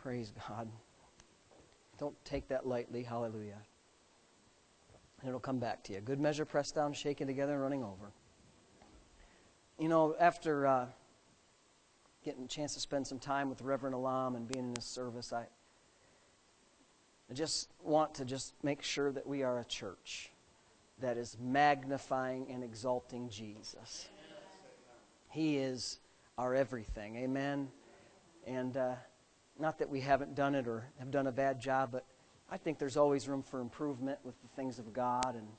Praise God. Don't take that lightly. Hallelujah. And it'll come back to you. Good measure, pressed down, shaken together, and running over. You know, after getting a chance to spend some time with Reverend Alam and being in this service, I just want to just make sure that we are a church that is magnifying and exalting Jesus. He is our everything. Amen. And not that we haven't done it or have done a bad job, but I think there's always room for improvement with the things of God, and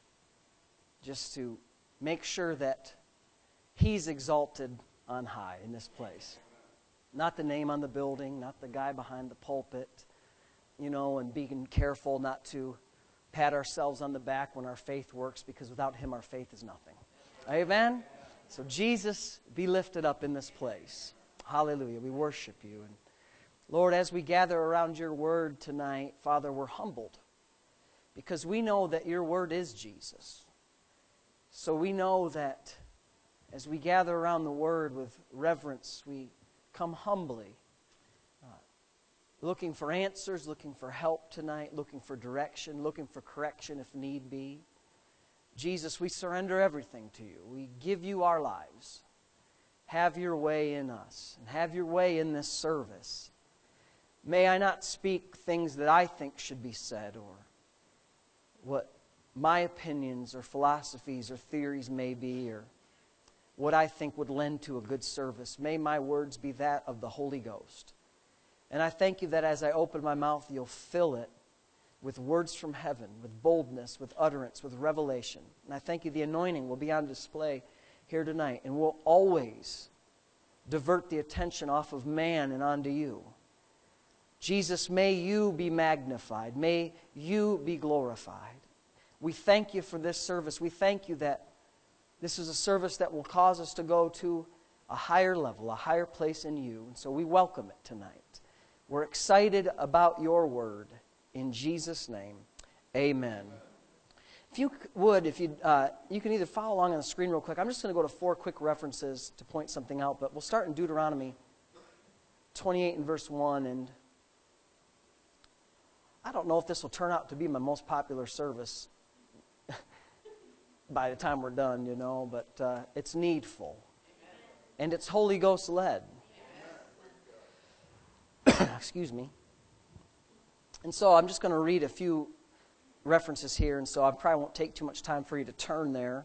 just to make sure that He's exalted on high in this place. Not the name on the building, not the guy behind the pulpit, you know, and being careful not to pat ourselves on the back when our faith works, because without Him our faith is nothing. Amen? So Jesus, be lifted up in this place. Hallelujah. We worship You. And Lord, as we gather around Your Word tonight, Father, we're humbled because we know that Your Word is Jesus. So we know that as we gather around the Word with reverence, we come humbly, looking for answers, looking for help tonight, looking for direction, looking for correction if need be. Jesus, we surrender everything to You. We give You our lives. Have Your way in us, and have Your way in this service. May I not speak things that I think should be said, or what my opinions or philosophies or theories may be, or what I think would lend to a good service. May my words be that of the Holy Ghost. And I thank You that as I open my mouth, You'll fill it with words from heaven, with boldness, with utterance, with revelation. And I thank You the anointing will be on display here tonight, and will always divert the attention off of man and onto You. Jesus, may You be magnified. May You be glorified. We thank You for this service. We thank You that this is a service that will cause us to go to a higher level, a higher place in You. And so we welcome it tonight. We're excited about Your Word. In Jesus' name, amen. If you would, you can either follow along on the screen real quick. I'm just going to go to 4 quick references to point something out. But we'll start in Deuteronomy 28 and verse 1. And I don't know if this will turn out to be my most popular service by the time we're done, you know, but it's needful. And it's Holy Ghost led. Excuse me. And so I'm just going to read a few references here, and so I probably won't take too much time for you to turn there.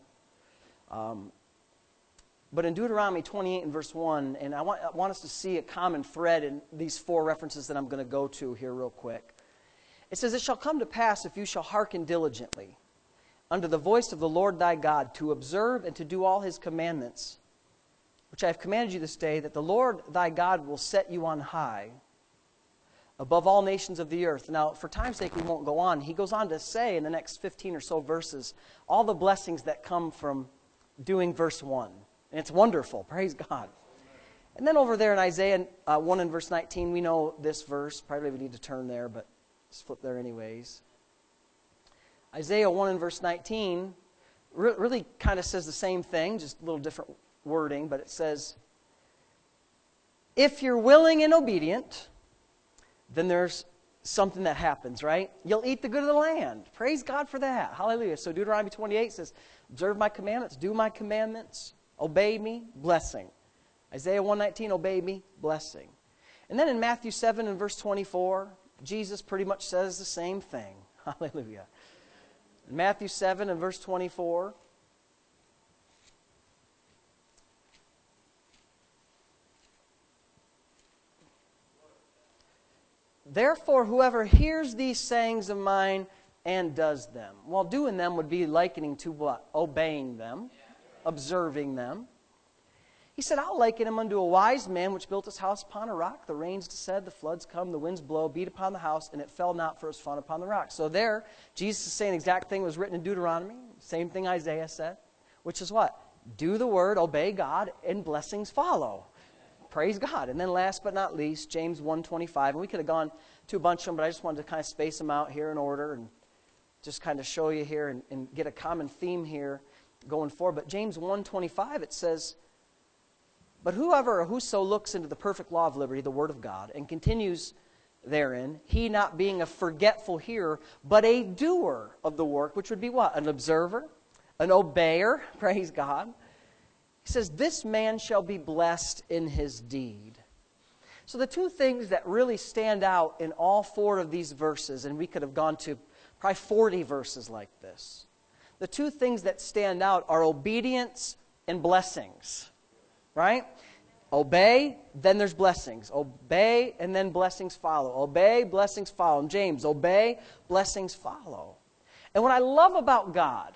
But in Deuteronomy 28 and verse 1, and I want us to see a common thread in these 4 references that I'm going to go to here real quick. It says, "It shall come to pass, if you shall hearken diligently unto the voice of the Lord thy God, to observe and to do all His commandments, which I have commanded you this day, that the Lord thy God will set you on high above all nations of the earth." Now, for time's sake, we won't go on. He goes on to say in the next 15 or so verses all the blessings that come from doing verse 1. And it's wonderful. Praise God. And then over there in Isaiah 1 and verse 19, we know this verse. Probably we need to turn there, but let's flip there anyways. Isaiah 1 and verse 19 really kind of says the same thing, just a little different wording, but it says, if you're willing and obedient, then there's something that happens, right? You'll eat the good of the land. Praise God for that. Hallelujah. So Deuteronomy 28 says, observe my commandments, do my commandments, obey me, blessing. Isaiah 1:19, obey me, blessing. And then in Matthew 7 and verse 24, Jesus pretty much says the same thing. Hallelujah. In Matthew 7 and verse 24, therefore, whoever hears these sayings of mine and does them. Well, doing them would be likening to what? Obeying them, observing them. He said, I'll liken him unto a wise man which built his house upon a rock. The rains descend, the floods come, the winds blow, beat upon the house, and it fell not, for it was founded upon the rock. So there, Jesus is saying the exact thing that was written in Deuteronomy. Same thing Isaiah said. Which is what? Do the word, obey God, and blessings follow. Praise God. And then last but not least, James 1:25. And we could have gone to a bunch of them, but I just wanted to kind of space them out here in order and just kind of show you here and get a common theme here going forward. But James 1:25, it says, But whoever or whoso looks into the perfect law of liberty, the word of God, and continues therein, he not being a forgetful hearer, but a doer of the work, which would be what? An observer, an obeyer, praise God. He says, this man shall be blessed in his deed. So the two things that really stand out in all four of these verses, and we could have gone to probably 40 verses like this. The two things that stand out are obedience and blessings, right? Obey, then there's blessings. Obey, and then blessings follow. Obey, blessings follow. And James, obey, blessings follow. And what I love about God,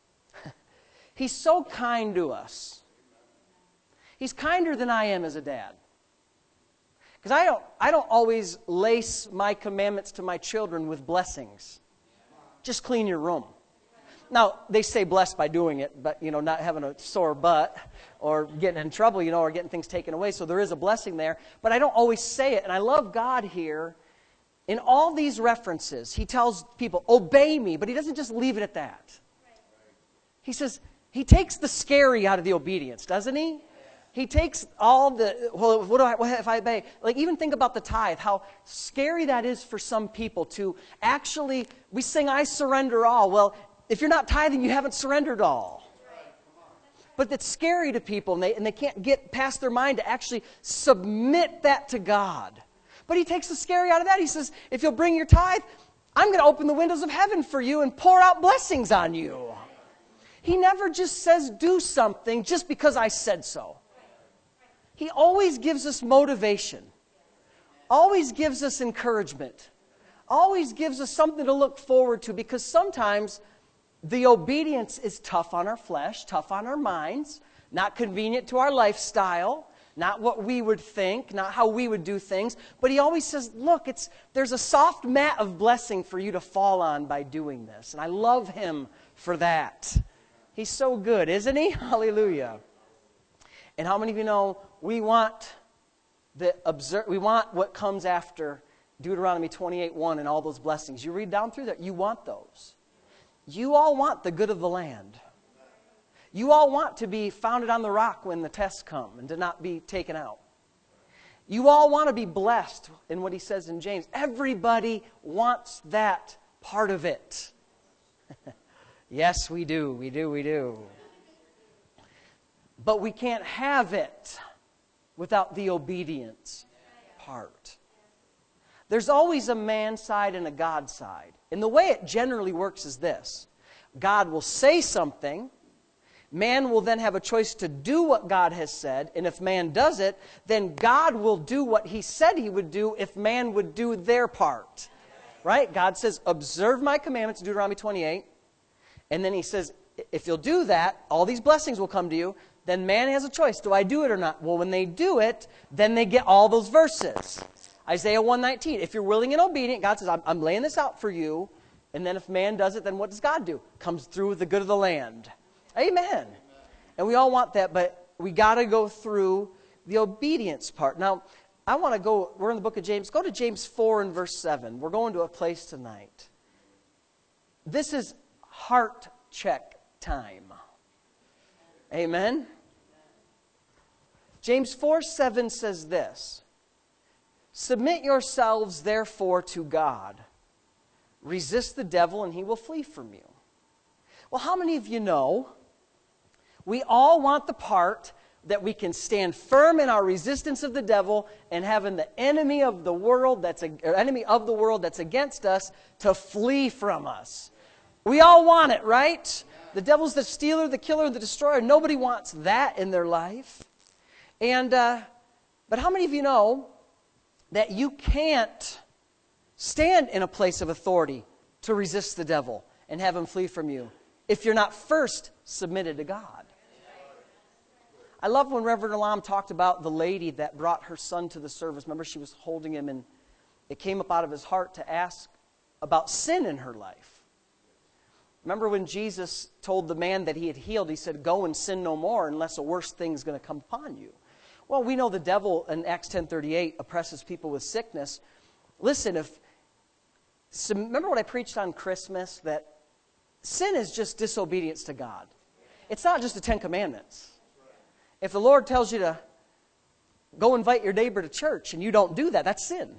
He's so kind to us. He's kinder than I am as a dad. Because I don't always lace my commandments to my children with blessings. Just clean your room. Now, they say blessed by doing it, but, not having a sore butt or getting in trouble, or getting things taken away. So there is a blessing there. But I don't always say it. And I love God here. In all these references, He tells people, obey me. But He doesn't just leave it at that. He says, He takes the scary out of the obedience, doesn't He? He takes all the, what if I obey? Like, even think about the tithe, how scary that is for some people to actually, we sing, I surrender all. Well, if you're not tithing, you haven't surrendered all. But it's scary to people, and they can't get past their mind to actually submit that to God. But He takes the scary out of that. He says, if you'll bring your tithe, I'm going to open the windows of heaven for you and pour out blessings on you. He never just says do something just because I said so. He always gives us motivation, always gives us encouragement, always gives us something to look forward to, because sometimes the obedience is tough on our flesh, tough on our minds, not convenient to our lifestyle, not what we would think, not how we would do things. But He always says, look, there's a soft mat of blessing for you to fall on by doing this. And I love Him for that. He's so good, isn't He? Hallelujah. And how many of you know we want what comes after Deuteronomy 28:1 and all those blessings? You read down through that, you want those. You all want the good of the land. You all want to be founded on the rock when the tests come and to not be taken out. You all want to be blessed in what He says in James. Everybody wants that part of it. Yes, we do. We do. We do. But we can't have it without the obedience part. There's always a man side and a God side. And the way it generally works is this. God will say something. Man will then have a choice to do what God has said. And if man does it, then God will do what He said He would do if man would do their part. Right? God says, observe my commandments, Deuteronomy 28. And then He says, if you'll do that, all these blessings will come to you. Then man has a choice. Do I do it or not? Well, when they do it, then they get all those verses. Isaiah 1:19. If you're willing and obedient, God says, I'm laying this out for you. And then if man does it, then what does God do? Comes through with the good of the land. Amen. And we all want that, but we got to go through the obedience part. Now, I want to go, we're in the book of James. Go to James 4 and verse 7. We're going to a place tonight. This is heart check time. Amen. James 4:7 says this. Submit yourselves therefore to God. Resist the devil and he will flee from you. Well, how many of you know we all want the part that we can stand firm in our resistance of the devil and having the enemy of the world that's against us to flee from us? We all want it, right? The devil's the stealer, the killer, the destroyer. Nobody wants that in their life. And but how many of you know that you can't stand in a place of authority to resist the devil and have him flee from you if you're not first submitted to God? I love when Reverend Alam talked about the lady that brought her son to the service. Remember, she was holding him, and it came up out of his heart to ask about sin in her life. Remember when Jesus told the man that He had healed, He said, go and sin no more unless a worse thing is going to come upon you. Well, we know the devil in Acts 10:38 oppresses people with sickness. Listen, remember what I preached on Christmas, that sin is just disobedience to God. It's not just the 10 Commandments. If the Lord tells you to go invite your neighbor to church and you don't do that, that's sin.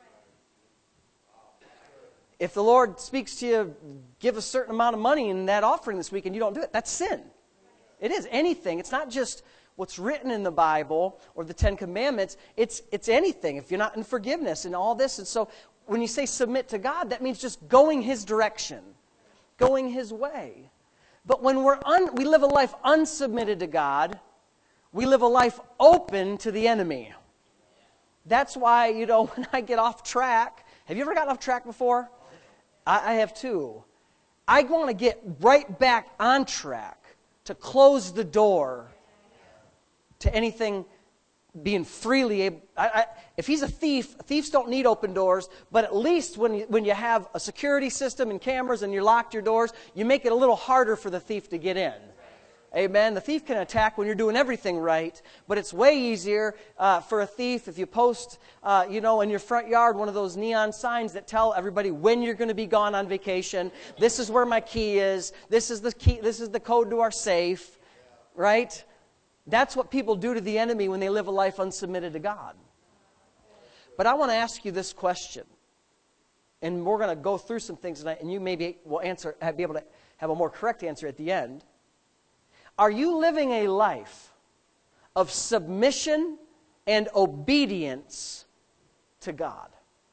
If the Lord speaks to you, give a certain amount of money in that offering this week and you don't do it, that's sin. It is anything. It's not just what's written in the Bible or the Ten Commandments. It's anything. If you're not in forgiveness and all this. And so when you say submit to God, that means just going His direction, going His way. But when we live a life unsubmitted to God, we live a life open to the enemy. That's why, when I get off track, have you ever gotten off track before? I have too. I want to get right back on track to close the door to anything being freely able. If he's a thief, thieves don't need open doors, but at least when you have a security system and cameras and you locked your doors, you make it a little harder for the thief to get in. Amen. The thief can attack when you're doing everything right, but it's way easier for a thief if you post, in your front yard one of those neon signs that tell everybody when you're going to be gone on vacation. This is where my key is. This is the key. This is the code to our safe. Right? That's what people do to the enemy when they live a life unsubmitted to God. But I want to ask you this question, and we're going to go through some things tonight, and you maybe will be able to have a more correct answer at the end. Are you living a life of submission and obedience to God?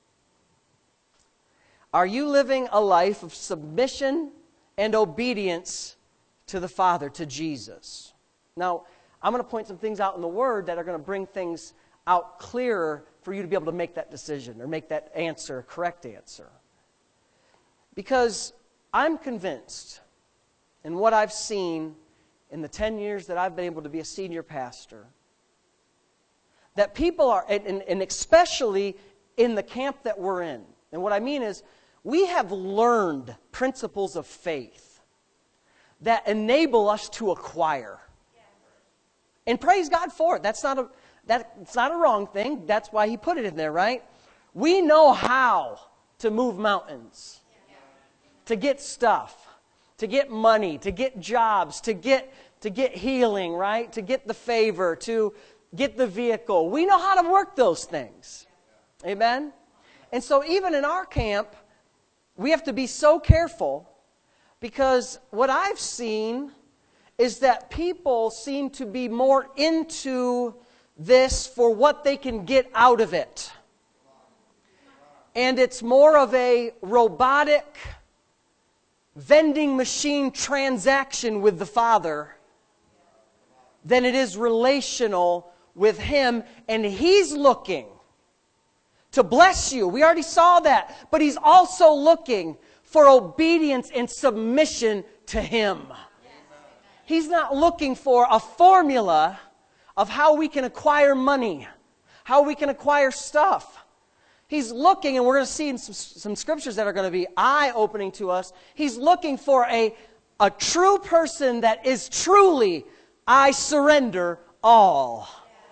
Are you living a life of submission and obedience to the Father, to Jesus? Now, I'm going to point some things out in the Word that are going to bring things out clearer for you to be able to make that decision or make that answer a correct answer. Because I'm convinced in what I've seen in the 10 years that I've been able to be a senior pastor, that people are, and especially in the camp that we're in, and what I mean is, we have learned principles of faith that enable us to acquire. And praise God for it. That's not a wrong thing. That's why He put it in there, right? We know how to move mountains, to get stuff, to get money, to get jobs, to get healing, right? To get the favor, to get the vehicle. We know how to work those things. Amen? And so even in our camp, we have to be so careful, because what I've seen is that people seem to be more into this for what they can get out of it. And it's more of a robotic vending machine transaction with the Father than it is relational with Him. And He's looking to bless you. We already saw that. But He's also looking for obedience and submission to Him. He's not looking for a formula of how we can acquire money, how we can acquire stuff. He's looking, and we're going to see in some scriptures that are going to be eye-opening to us. He's looking for a true person that is truly, I surrender all.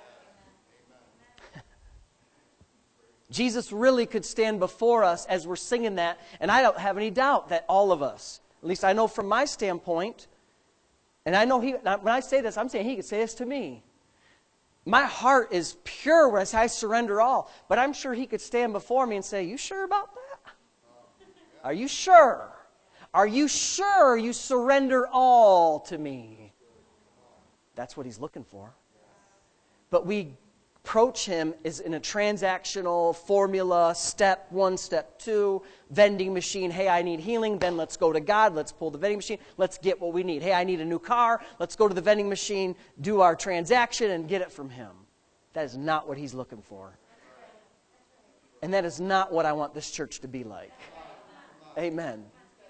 Jesus really could stand before us as we're singing that, and I don't have any doubt that all of us, at least I know from my standpoint, and I know when I say this, I'm saying He could say this to me. My heart is pure when I say I surrender all. But I'm sure He could stand before me and say, you sure about that? Are you sure? Are you sure you surrender all to me? That's what He's looking for. But we approach Him is in a transactional formula, step 1, step 2, vending machine. Hey, I need healing. Then let's go to God. Let's pull the vending machine. Let's get what we need. Hey, I need a new car. Let's go to the vending machine, do our transaction, and get it from Him. That is not what He's looking for. And that is not what I want this church to be like. Amen.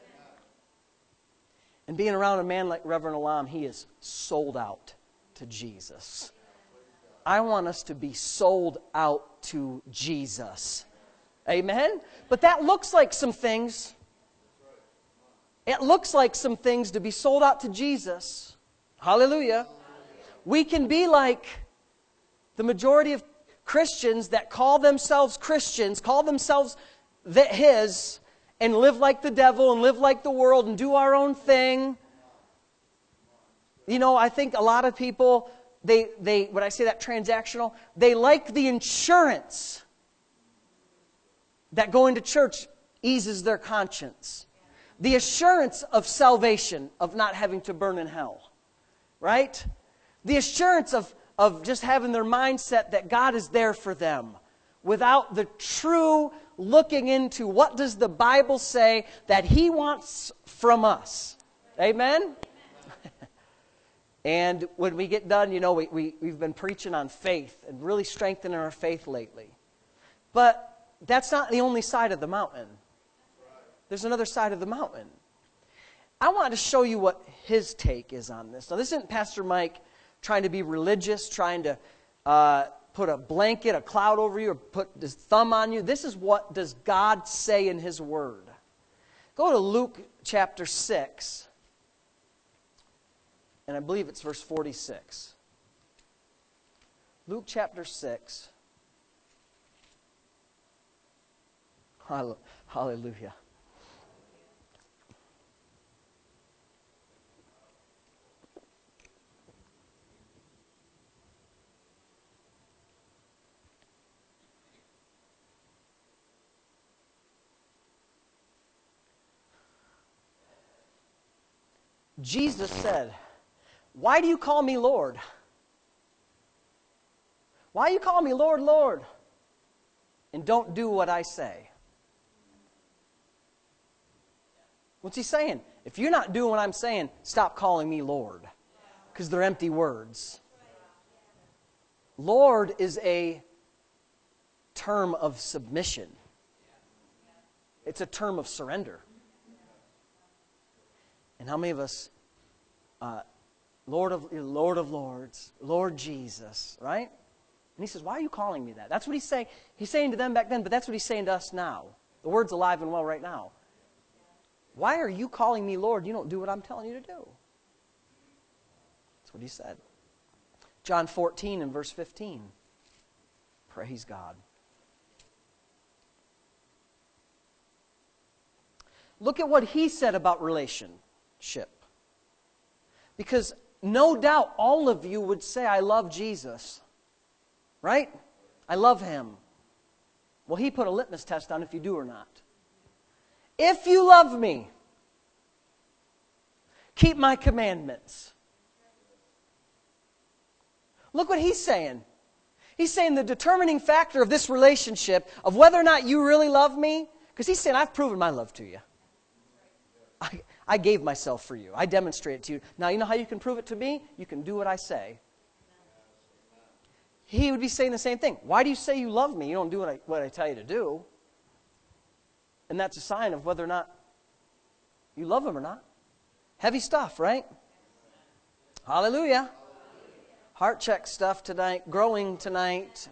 And being around a man like Reverend Elam, he is sold out to Jesus. I want us to be sold out to Jesus. Amen? But that looks like some things. It looks like some things to be sold out to Jesus. Hallelujah. We can be like the majority of Christians that call themselves Christians, call themselves His, and live like the devil and live like the world and do our own thing. I think a lot of people when I say that transactional, they like the insurance that going to church eases their conscience. The assurance of salvation, of not having to burn in hell. Right? The assurance of just having their mindset that God is there for them, without the true looking into what does the Bible say that He wants from us. Amen? And when we get done, we've been preaching on faith and really strengthening our faith lately. But that's not the only side of the mountain. There's another side of the mountain. I want to show you what his take is on this. Now, this isn't Pastor Mike trying to be religious, trying to put a blanket, a cloud over you, or put his thumb on you. This is what does God say in His Word. Go to Luke chapter 6. And I believe it's verse 46. Luke chapter 6. Hallelujah. Jesus said, "Why do you call me Lord? Why do you call me Lord, Lord, and don't do what I say?" What's He saying? If you're not doing what I'm saying, stop calling me Lord, because they're empty words. Lord is a term of submission. It's a term of surrender. And how many of us, Lord of Lords, Lord Jesus, right? And He says, why are you calling me that? That's what He's saying. He's saying to them back then, but that's what He's saying to us now. The word's alive and well right now. Why are you calling me Lord? You don't do what I'm telling you to do. That's what He said. John 14 and verse 15. Praise God. Look at what He said about relationship. Because no doubt all of you would say, I love Jesus. Right? I love Him. Well, He put a litmus test on if you do or not. If you love me, keep my commandments. Look what He's saying. He's saying the determining factor of this relationship, of whether or not you really love me, because He's saying, I've proven my love to you. I gave myself for you. I demonstrate it to you. Now, you know how you can prove it to me? You can do what I say. He would be saying the same thing. Why do you say you love me? You don't do what I tell you to do. And that's a sign of whether or not you love Him or not. Heavy stuff, right? Hallelujah. Heart check stuff tonight. Growing tonight.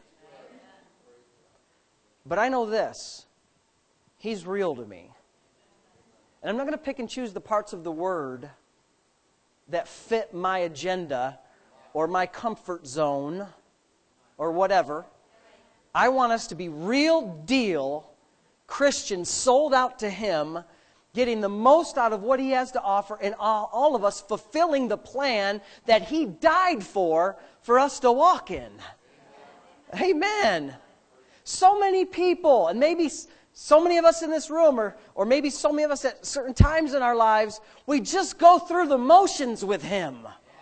But I know this. He's real to me. And I'm not going to pick and choose the parts of the Word that fit my agenda or my comfort zone or whatever. I want us to be real deal Christians sold out to Him, getting the most out of what He has to offer, and all of us fulfilling the plan that He died for us to walk in. Amen. So many people, and maybe so many of us in this room, or maybe so many of us at certain times in our lives, we just go through the motions with Him.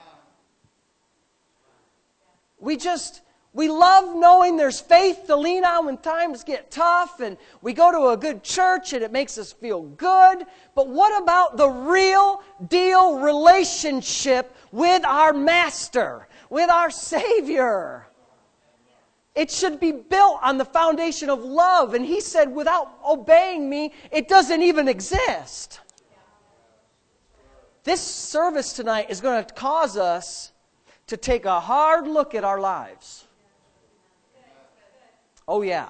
We love knowing there's faith to lean on when times get tough, and we go to a good church and it makes us feel good. But what about the real deal relationship with our Master, with our Savior? It should be built on the foundation of love. And He said, without obeying me, it doesn't even exist. This service tonight is going to cause us to take a hard look at our lives. Oh, yeah.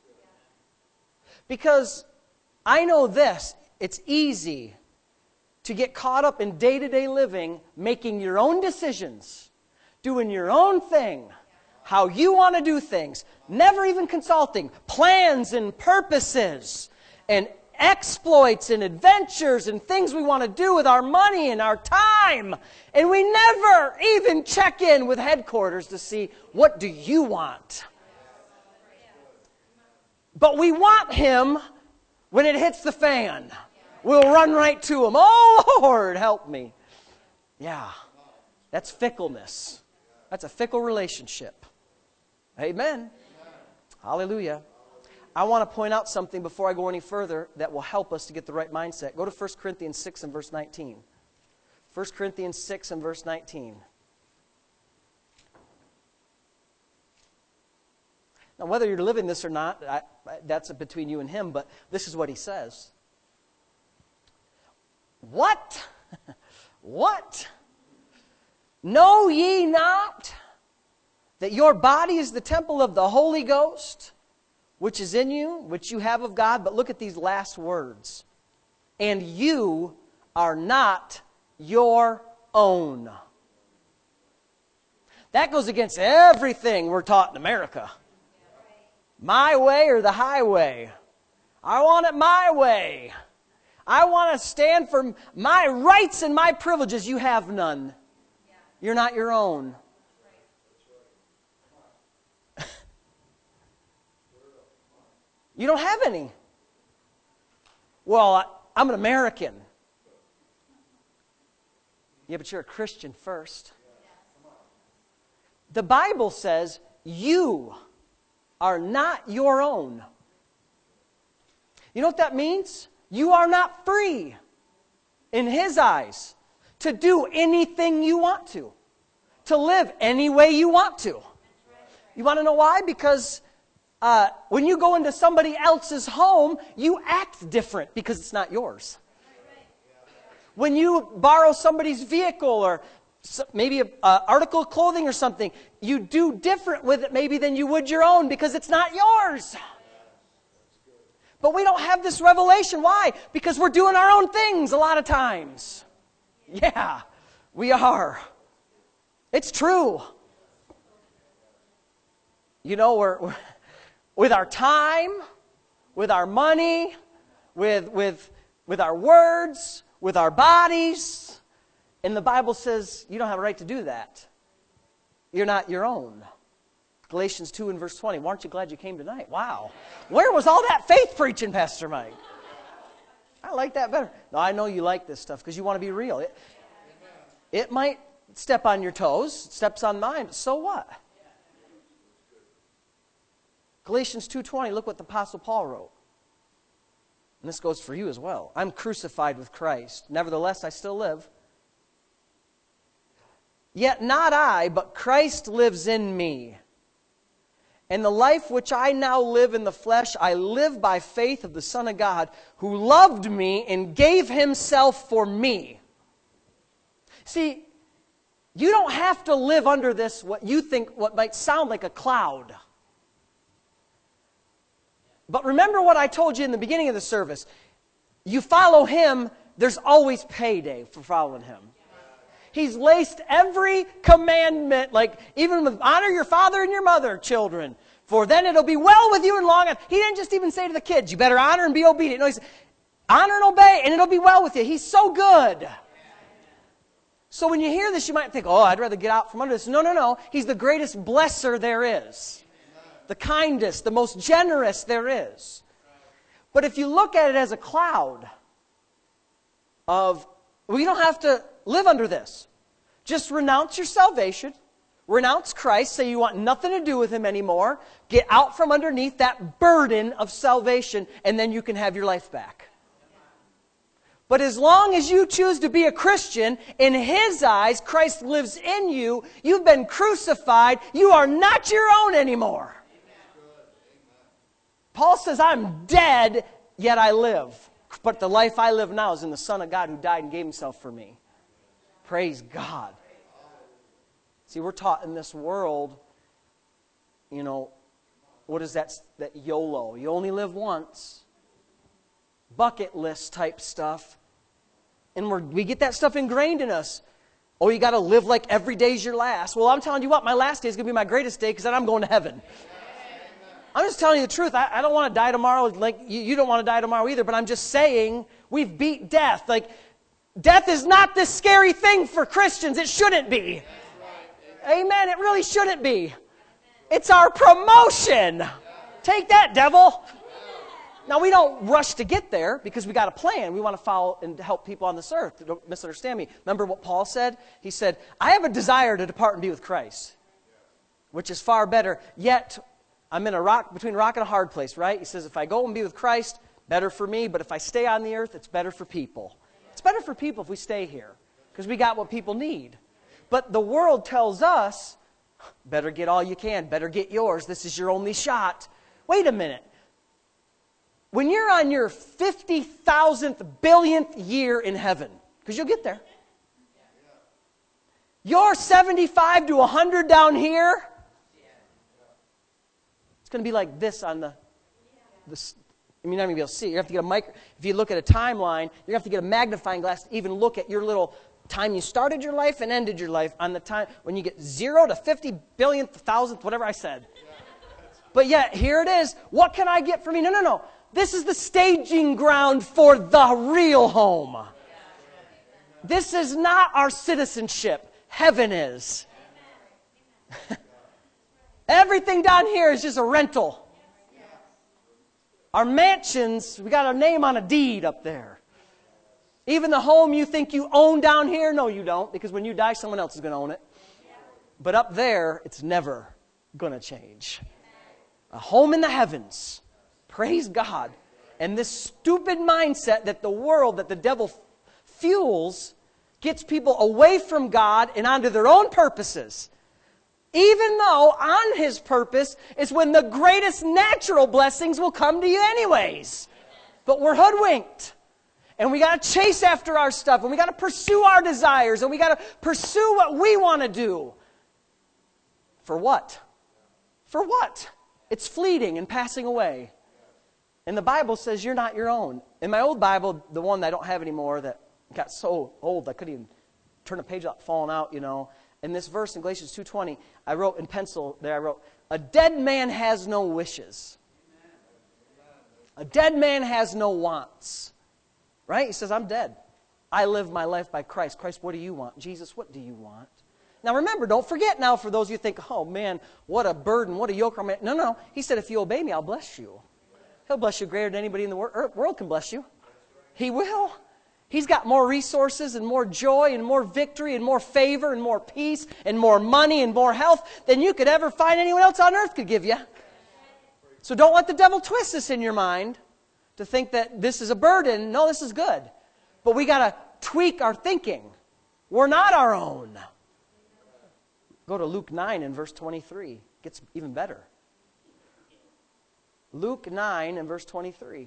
Because I know this, it's easy to get caught up in day-to-day living, making your own decisions, doing your own thing, how you want to do things, never even consulting plans and purposes and exploits and adventures and things we want to do with our money and our time. And we never even check in with headquarters to see, what do you want? But we want Him when it hits the fan. We'll run right to Him. Oh, Lord, help me. Yeah, that's fickleness. That's a fickle relationship. Amen. Hallelujah. I want to point out something before I go any further that will help us to get the right mindset. Go to 1 Corinthians 6 and verse 19. 1 Corinthians 6 and verse 19. Now, whether you're living this or not, that's between you and Him, but this is what he says. What? What? Know ye not that your body is the temple of the Holy Ghost, which is in you, which you have of God? But look at these last words. And you are not your own. That goes against everything we're taught in America. My way or the highway. I want it my way. I want to stand for my rights and my privileges. You have none. You're not your own. You don't have any. Well, I'm an American. Yeah, but you're a Christian first. The Bible says you are not your own. You know what that means? You are not free in His eyes to do anything you want to live any way you want to. You want to know why? Because when you go into somebody else's home, you act different because it's not yours. When you borrow somebody's vehicle or maybe an article of clothing or something, you do different with it maybe than you would your own because it's not yours. But we don't have this revelation. Why? Because we're doing our own things a lot of times. Yeah, we are. It's true. You know, we're with our time, with our money, with our words, with our bodies. And the Bible says you don't have a right to do that. You're not your own. Galatians 2 and verse 20. Aren't you glad you came tonight? Wow. Where was all that faith preaching, Pastor Mike? I like that better. No, I know you like this stuff because you want to be real. It might step on your toes, steps on mine, but so what? Galatians 2:20, look what the Apostle Paul wrote. And this goes for you as well. I'm crucified with Christ. Nevertheless, I still live. Yet not I, but Christ lives in me. And the life which I now live in the flesh, I live by faith of the Son of God, who loved me and gave Himself for me. See, you don't have to live under this, what might sound like a cloud. But remember what I told you in the beginning of the service. You follow Him, there's always payday for following Him. He's laced every commandment, like even with honor your father and your mother, children, for then it'll be well with you and long on. He didn't just even say to the kids, you better honor and be obedient. No, he said, honor and obey and it'll be well with you. He's so good. So when you hear this, you might think, oh, I'd rather get out from under this. No. He's the greatest blesser there is. The kindest, the most generous there is. But if you look at it as a cloud of, well, you don't have to live under this. Just renounce your salvation. Renounce Christ. Say you want nothing to do with Him anymore. Get out from underneath that burden of salvation, and then you can have your life back. But as long as you choose to be a Christian, in His eyes, Christ lives in you. You've been crucified. You are not your own anymore. Paul says, I'm dead, yet I live. But the life I live now is in the Son of God who died and gave Himself for me. Praise God. See, we're taught in this world, you know, what is that YOLO? You only live once. Bucket list type stuff. And we get that stuff ingrained in us. Oh, you got to live like every day's your last. Well, I'm telling you what, my last day is going to be my greatest day because then I'm going to heaven. I'm just telling you the truth. I don't want to die tomorrow. Like you don't want to die tomorrow either. But I'm just saying we've beat death. Like death is not this scary thing for Christians. It shouldn't be. Amen. It really shouldn't be. It's our promotion. Take that, devil. Now, we don't rush to get there because we got a plan. We want to follow and help people on this earth. Don't misunderstand me. Remember what Paul said? He said, I have a desire to depart and be with Christ, which is far better. Yet, I'm in between a rock and a hard place, right? He says, if I go and be with Christ, better for me. But if I stay on the earth, it's better for people. It's better for people if we stay here because we got what people need. But the world tells us, better get all you can. Better get yours. This is your only shot. Wait a minute. When you're on your 50,000th billionth year in heaven, because you'll get there, you're 75 to 100 down here, it's going to be like this on the you're not going to be able to see. You have to get if you look at a timeline, you have to get a magnifying glass to even look at your little time you started your life and ended your life on the time when you get 0 to 50 billionth, thousandth, whatever I said. But yet, here it is. What can I get for me? No. This is the staging ground for the real home. This is not our citizenship. Heaven is. Everything down here is just a rental. Our mansions, we got our name on a deed up there. Even the home you think you own down here, no, you don't, because when you die, someone else is going to own it. But up there, it's never going to change. A home in the heavens. Praise God. And this stupid mindset that the world, that the devil fuels, gets people away from God and onto their own purposes. Even though on His purpose is when the greatest natural blessings will come to you anyways. But we're hoodwinked. And we got to chase after our stuff. And we got to pursue our desires. And we got to pursue what we want to do. For what? For what? It's fleeting and passing away. And the Bible says you're not your own. In my old Bible, the one that I don't have anymore that got so old I couldn't even turn a page without falling out, In this verse in Galatians 2:20, I wrote in pencil there, a dead man has no wishes. A dead man has no wants. Right? He says, I'm dead. I live my life by Christ. Christ, what do you want? Jesus, what do you want? Now remember, don't forget now for those of you who think, oh man, what a burden, what a yoke. No. He said, if you obey me, I'll bless you. He'll bless you greater than anybody in the world can bless you. He will. He's got more resources and more joy and more victory and more favor and more peace and more money and more health than you could ever find anyone else on earth could give you. So don't let the devil twist this in your mind to think that this is a burden. No, this is good. But we got to tweak our thinking. We're not our own. Go to Luke 9 and verse 23. It gets even better. Luke 9 and verse 23.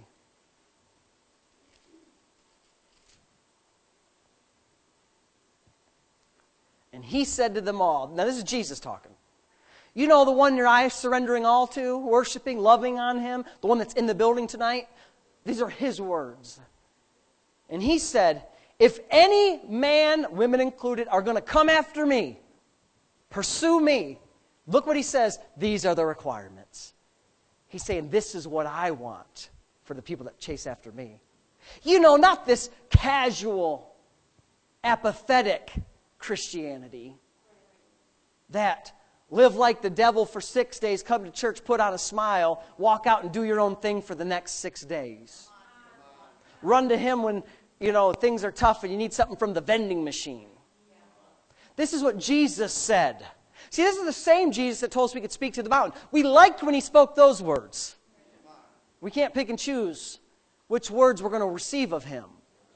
And He said to them all, now this is Jesus talking. You know the one your eyes surrendering all to, worshiping, loving on Him, the one that's in the building tonight? These are His words. And He said, if any man, women included, are going to come after me, pursue me, look what He says, these are the requirements. He's saying, this is what I want for the people that chase after me. Not this casual, apathetic Christianity that live like the devil for 6 days, come to church, put on a smile, walk out and do your own thing for the next 6 days. Run to Him when, things are tough and you need something from the vending machine. This is what Jesus said. See, this is the same Jesus that told us we could speak to the mountain. We liked when He spoke those words. We can't pick and choose which words we're going to receive of Him.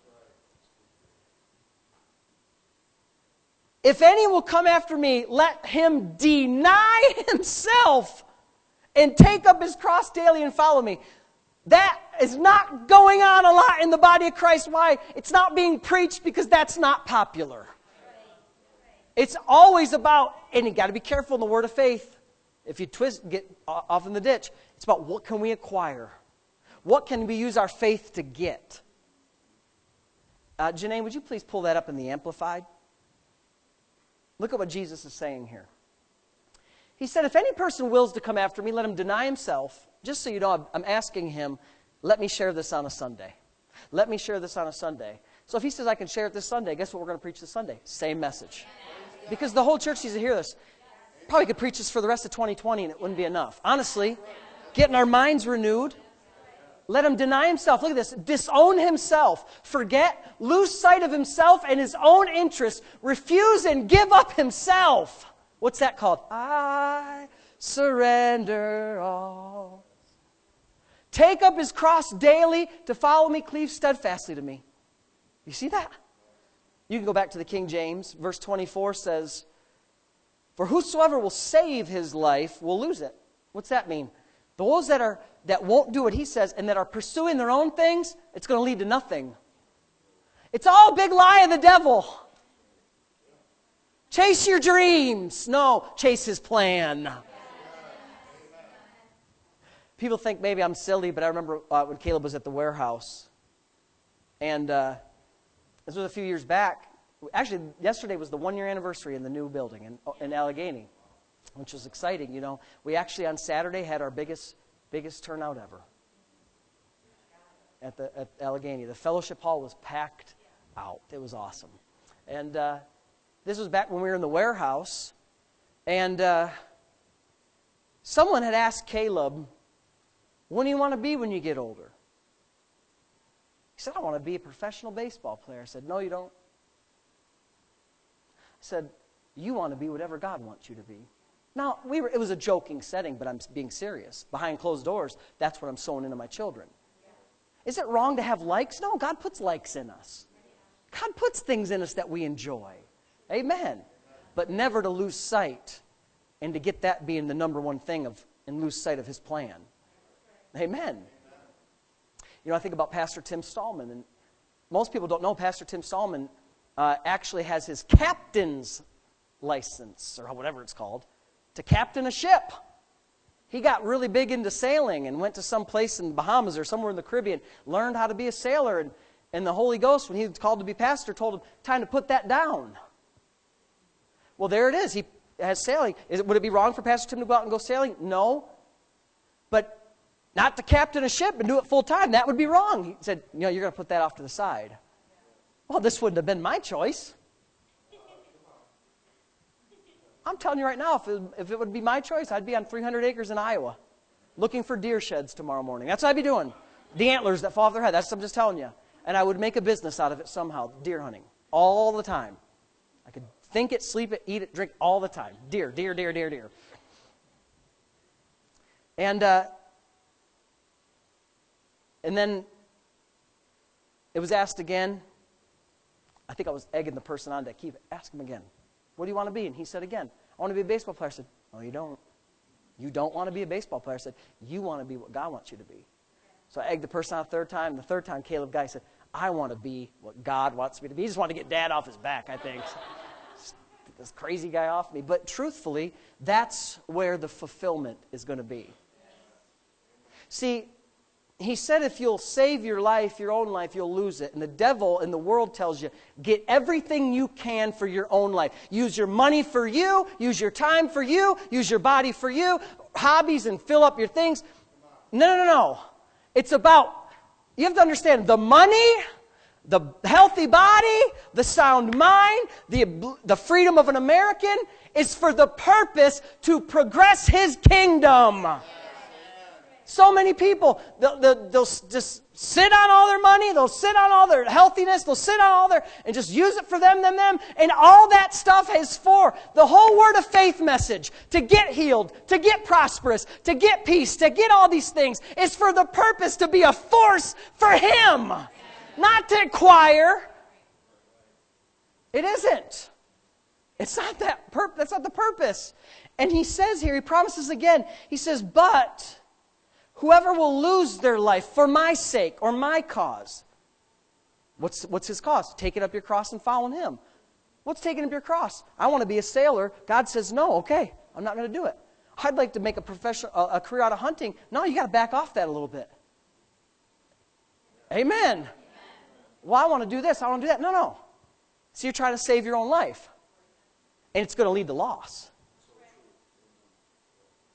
If any will come after me, let him deny himself and take up his cross daily and follow me. That is not going on a lot in the body of Christ. Why? It's not being preached because that's not popular. It's always about, and you got to be careful in the word of faith. If you get off in the ditch, it's about what can we acquire? What can we use our faith to get? Janae, would you please pull that up in the Amplified? Look at what Jesus is saying here. He said, if any person wills to come after me, let him deny himself. Just so you know, I'm asking him, let me share this on a Sunday. Let me share this on a Sunday. So if he says I can share it this Sunday, guess what we're going to preach this Sunday? Same message. Because the whole church needs to hear this. Probably could preach this for the rest of 2020 and it wouldn't be enough. Honestly, getting our minds renewed. Let him deny himself. Look at this. Disown himself. Forget, lose sight of himself and his own interests. Refuse and give up himself. What's that called? I surrender all. Take up his cross daily to follow me, cleave steadfastly to me. You see that? You can go back to the King James. Verse 24 says, for whosoever will save his life will lose it. What's that mean? Those that won't do what he says and that are pursuing their own things, it's going to lead to nothing. It's all a big lie of the devil. Chase your dreams. No, chase his plan. People think maybe I'm silly, but I remember when Caleb was at the warehouse. And this was a few years back. Actually, yesterday was the 1-year anniversary in the new building in Allegheny, which was exciting. You know, we actually on Saturday had our biggest turnout ever at Allegheny. The fellowship hall was packed out. It was awesome. And this was back when we were in the warehouse. And someone had asked Caleb, what do you want to be when you get older? He said, I want to be a professional baseball player. I said, no, you don't. I said, you want to be whatever God wants you to be. Now, it was a joking setting, but I'm being serious. Behind closed doors, that's what I'm sowing into my children. Is it wrong to have likes? No, God puts likes in us. God puts things in us that we enjoy. Amen. But never to lose sight and to get that being the number one thing and lose sight of his plan. Amen. You know, I think about Pastor Tim Stallman, and most people don't know Pastor Tim Stallman actually has his captain's license, or whatever it's called, to captain a ship. He got really big into sailing and went to some place in the Bahamas or somewhere in the Caribbean, learned how to be a sailor, and the Holy Ghost, when he was called to be pastor, told him, time to put that down. Well, there it is. He has sailing. Would it be wrong for Pastor Tim to go out and go sailing? No. But not to captain a ship and do it full time, that would be wrong. He said, you're going to put that off to the side. Well, this wouldn't have been my choice. I'm telling you right now, if it would be my choice, I'd be on 300 acres in Iowa looking for deer sheds tomorrow morning. That's what I'd be doing. The antlers that fall off their head. That's what I'm just telling you. And I would make a business out of it somehow, deer hunting, all the time. I could think it, sleep it, eat it, drink all the time. Deer, deer, deer, deer, deer. And then it was asked again. I think I was egging the person on to keep it. Ask him again. What do you want to be? And he said again, I want to be a baseball player. I said, no, you don't. You don't want to be a baseball player. I said, you want to be what God wants you to be. So I egged the person on a third time. The third time, Caleb Guy said, I want to be what God wants me to be. He just wanted to get Dad off his back, I think. This crazy guy off me. But truthfully, that's where the fulfillment is going to be. See, he said if you'll save your life, your own life, you'll lose it. And the devil in the world tells you, get everything you can for your own life. Use your money for you. Use your time for you. Use your body for you. Hobbies and fill up your things. No. It's about, you have to understand, the money, the healthy body, the sound mind, the freedom of an American is for the purpose to progress his kingdom. So many people, they'll just sit on all their money, they'll sit on all their healthiness, they'll sit on all their, and just use it for them, and all that stuff is for the whole word of faith message, to get healed, to get prosperous, to get peace, to get all these things, is for the purpose to be a force for Him, not to acquire. It isn't. It's not that that's not the purpose. And he says here, he promises again, he says, but whoever will lose their life for my sake or my cause. What's his cause? Taking up your cross and following him. What's taking up your cross? I want to be a sailor. God says, no, okay, I'm not going to do it. I'd like to make a career out of hunting. No, you got to back off that a little bit. Amen. Well, I want to do this. I want to do that. No. So you're trying to save your own life. And it's going to lead to loss.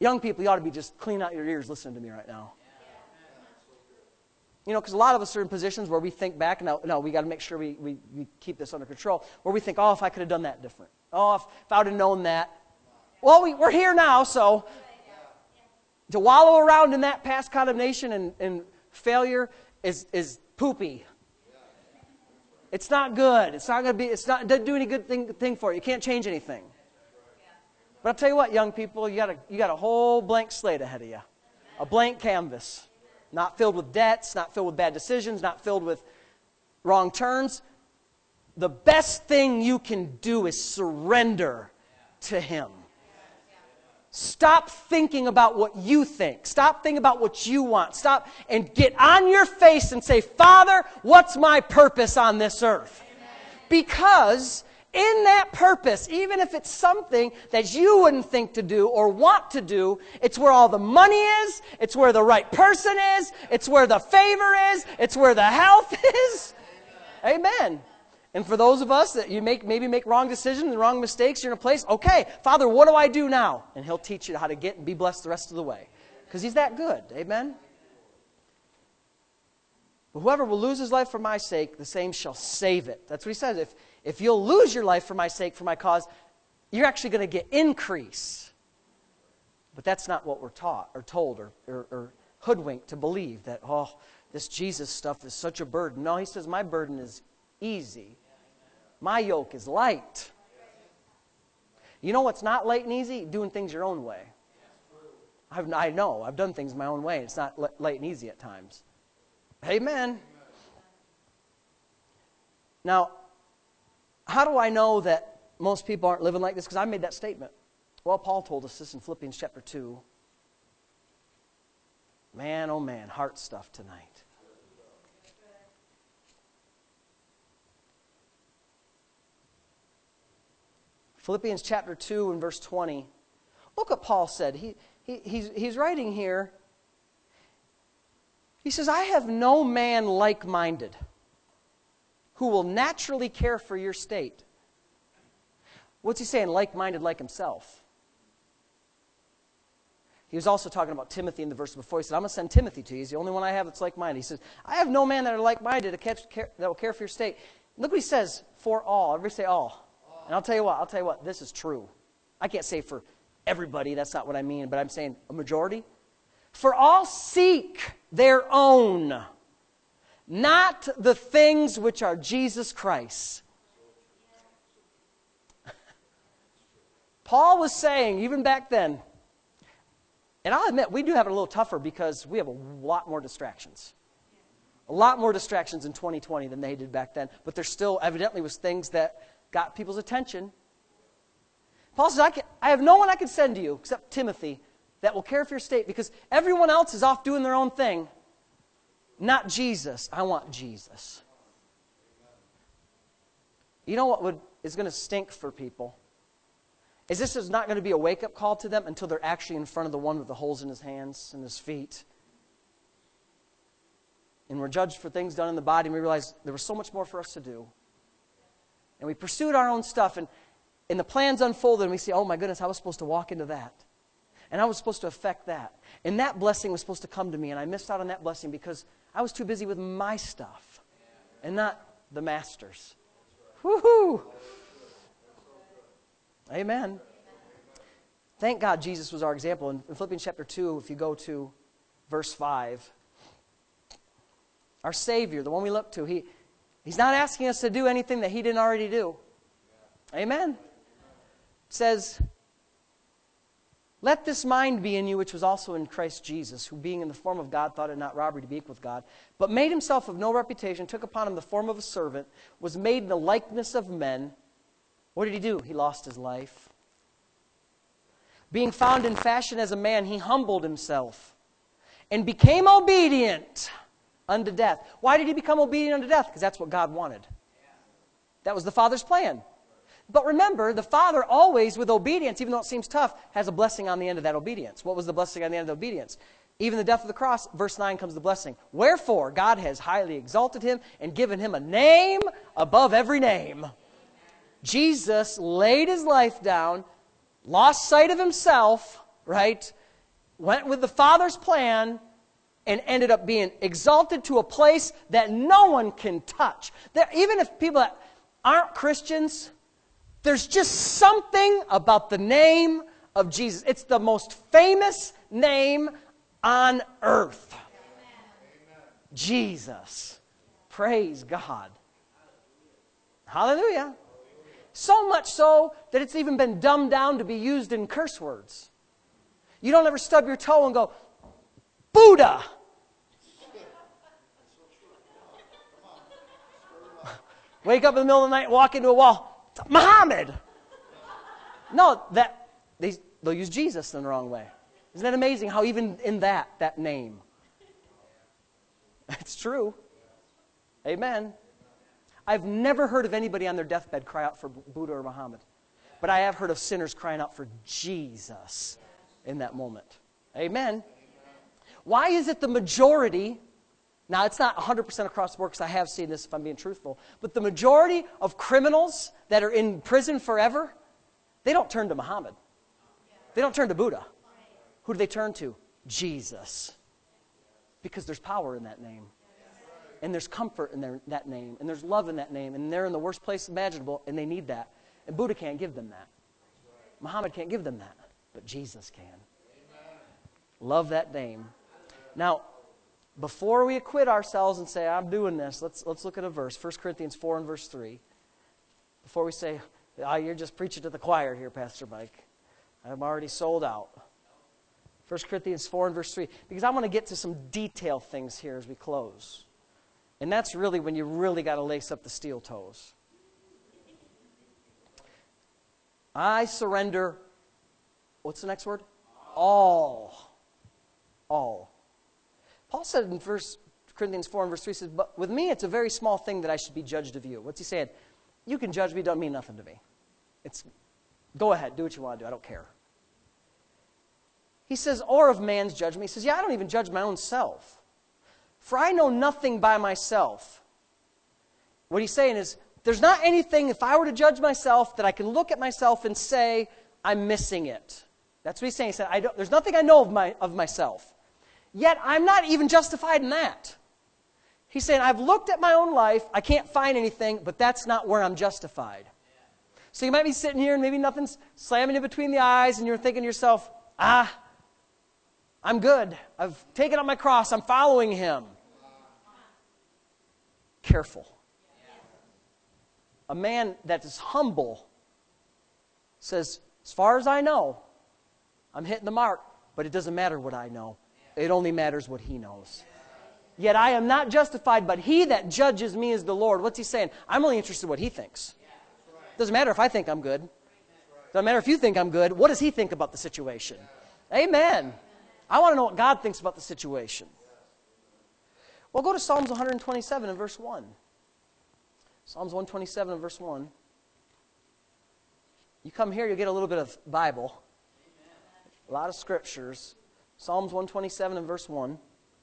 Young people, you ought to be just clean out your ears listening to me right now. You know, because a lot of us are in positions where we think back, no, we got to make sure we keep this under control, where we think, oh, if I could have done that different. Oh, if I would have known that. Well, we're here now, so to wallow around in that past condemnation and failure is poopy. It's not good. It doesn't do any good thing for you. You can't change anything. But I'll tell you what, young people, you got a whole blank slate ahead of you. A blank canvas. Not filled with debts, not filled with bad decisions, not filled with wrong turns. The best thing you can do is surrender to Him. Stop thinking about what you think. Stop thinking about what you want. Stop and get on your face and say, Father, what's my purpose on this earth? Because in that purpose, even if it's something that you wouldn't think to do or want to do, it's where all the money is, it's where the right person is, it's where the favor is, it's where the health is. Amen. And for those of us that you maybe make wrong decisions and wrong mistakes, you're in a place, okay, Father, what do I do now? And He'll teach you how to get and be blessed the rest of the way. Because He's that good. Amen. But whoever will lose his life for my sake, the same shall save it. That's what He says. If you'll lose your life for my sake, for my cause, you're actually going to get increase. But that's not what we're taught or told or hoodwinked to believe that, oh, this Jesus stuff is such a burden. No, He says, my burden is easy. My yoke is light. You know what's not light and easy? Doing things your own way. I know. I've done things my own way. It's not light and easy at times. Amen. Now, how do I know that most people aren't living like this? Because I made that statement. Well, Paul told us this in Philippians chapter 2. Man, oh man, heart stuff tonight. Philippians chapter 2 and verse 20. Look what Paul said. He's writing here. He says, I have no man like-minded who will naturally care for your state. What's he saying? Like-minded like himself. He was also talking about Timothy in the verse before. He said, I'm going to send Timothy to you. He's the only one I have that's like-minded. He says, I have no man that are like-minded that will care for your state. Look what he says, for all. Everybody say all. And I'll tell you what, this is true. I can't say for everybody, that's not what I mean, but I'm saying a majority. For all seek their own, not the things which are Jesus Christ. Paul was saying, even back then, and I'll admit, we do have it a little tougher because we have a lot more distractions. A lot more distractions in 2020 than they did back then. But there still evidently was things that got people's attention. Paul says, I have no one I can send to you except Timothy that will care for your state because everyone else is off doing their own thing. Not Jesus. I want Jesus. You know what is going to stink for people? Is this is not going to be a wake-up call to them until they're actually in front of the one with the holes in his hands and his feet. And we're judged for things done in the body and we realize there was so much more for us to do. And we pursued our own stuff and the plans unfolded and we say, oh my goodness, I was supposed to walk into that. And I was supposed to affect that. And that blessing was supposed to come to me and I missed out on that blessing because I was too busy with my stuff and not the Master's. Woohoo! Amen. Thank God Jesus was our example. In Philippians chapter 2, if you go to verse 5, our Savior, the one we look to, He's not asking us to do anything that He didn't already do. Amen. It says, let this mind be in you which was also in Christ Jesus, who being in the form of God thought it not robbery to be equal with God, but made Himself of no reputation, took upon Him the form of a servant, was made in the likeness of men. What did He do? He lost His life. Being found in fashion as a man, He humbled Himself and became obedient unto death. Why did He become obedient unto death? Because that's what God wanted. That was the Father's plan. But remember, the Father always, with obedience, even though it seems tough, has a blessing on the end of that obedience. What was the blessing on the end of the obedience? Even the death of the cross, verse 9 comes the blessing. Wherefore, God has highly exalted Him and given Him a name above every name. Jesus laid His life down, lost sight of Himself, right? went with the Father's plan, and ended up being exalted to a place that no one can touch. Even if people that aren't Christians, there's just something about the name of Jesus. It's the most famous name on earth. Amen. Jesus. Praise God. Hallelujah. So much so that it's even been dumbed down to be used in curse words. You don't ever stub your toe and go, Buddha. Wake up in the middle of the night, walk into a wall. Muhammad. No, they'll use Jesus in the wrong way. Isn't that amazing how even in that name? It's true. Amen. I've never heard of anybody on their deathbed cry out for Buddha or Muhammad. But I have heard of sinners crying out for Jesus in that moment. Amen. Why is it the majority, now it's not 100% across the board because I have seen this if I'm being truthful, but the majority of criminals that are in prison forever, they don't turn to Muhammad. They don't turn to Buddha. Who do they turn to? Jesus. Because there's power in that name. And there's comfort in that name. And there's love in that name. And they're in the worst place imaginable, and they need that. And Buddha can't give them that. Muhammad can't give them that. But Jesus can. Love that name. Now, before we acquit ourselves and say, I'm doing this, let's look at a verse. 1 Corinthians 4 and verse 3. Before we say, you're just preaching to the choir here, Pastor Mike. I'm already sold out. 1 Corinthians 4 and verse 3. Because I want to get to some detail things here as we close. And that's really when you really got to lace up the steel toes. I surrender, what's the next word? All. Paul said in 1 Corinthians 4 and verse 3, says, but with me it's a very small thing that I should be judged of you. What's he saying? You can judge me, it doesn't mean nothing to me. Go ahead, do what you want to do, I don't care. He says, or of man's judgment. He says, I don't even judge my own self. For I know nothing by myself. What he's saying is, there's not anything, if I were to judge myself, that I can look at myself and say, I'm missing it. That's what he's saying. He said, there's nothing I know of myself. Yet I'm not even justified in that. He's saying, I've looked at my own life, I can't find anything, but that's not where I'm justified. So you might be sitting here and maybe nothing's slamming you between the eyes and you're thinking to yourself, I'm good. I've taken up my cross. I'm following him. Careful. A man that is humble says, as far as I know, I'm hitting the mark, but it doesn't matter what I know. It only matters what he knows. Yet I am not justified, but he that judges me is the Lord. What's he saying? I'm only interested in what he thinks. Doesn't matter if I think I'm good. Doesn't matter if you think I'm good. What does he think about the situation? Amen. I want to know what God thinks about the situation. Well, go to Psalms 127 and verse 1. Psalms 127 and verse 1. You come here, you'll get a little bit of Bible. A lot of scriptures. Psalms 127 and verse 1.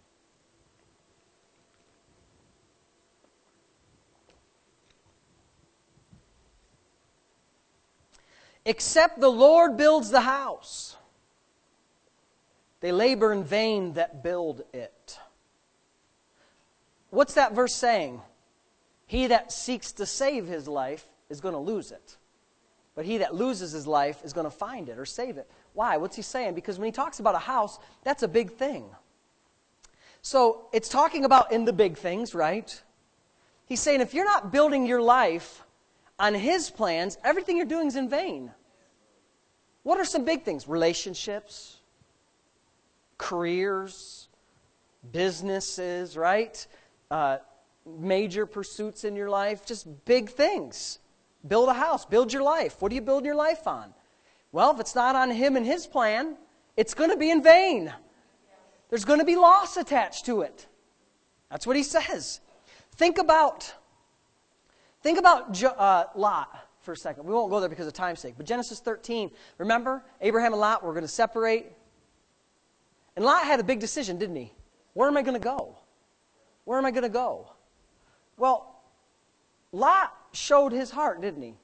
Except the Lord builds the house, they labor in vain that build it. What's that verse saying? He that seeks to save his life is going to lose it. But he that loses his life is going to find it or save it. Why? What's he saying? Because when he talks about a house, that's a big thing. So it's talking about in the big things, right? He's saying if you're not building your life on his plans, everything you're doing is in vain. What are some big things? Relationships, careers, businesses, right? Major pursuits in your life, just big things. Build a house, build your life. What do you build your life on? Well, if it's not on him and his plan, it's going to be in vain. There's going to be loss attached to it. That's what he says. Think about Lot for a second. We won't go there because of time's sake. But Genesis 13, remember? Abraham and Lot were going to separate. And Lot had a big decision, didn't he? Where am I going to go? Where am I going to go? Well, Lot showed his heart, didn't he?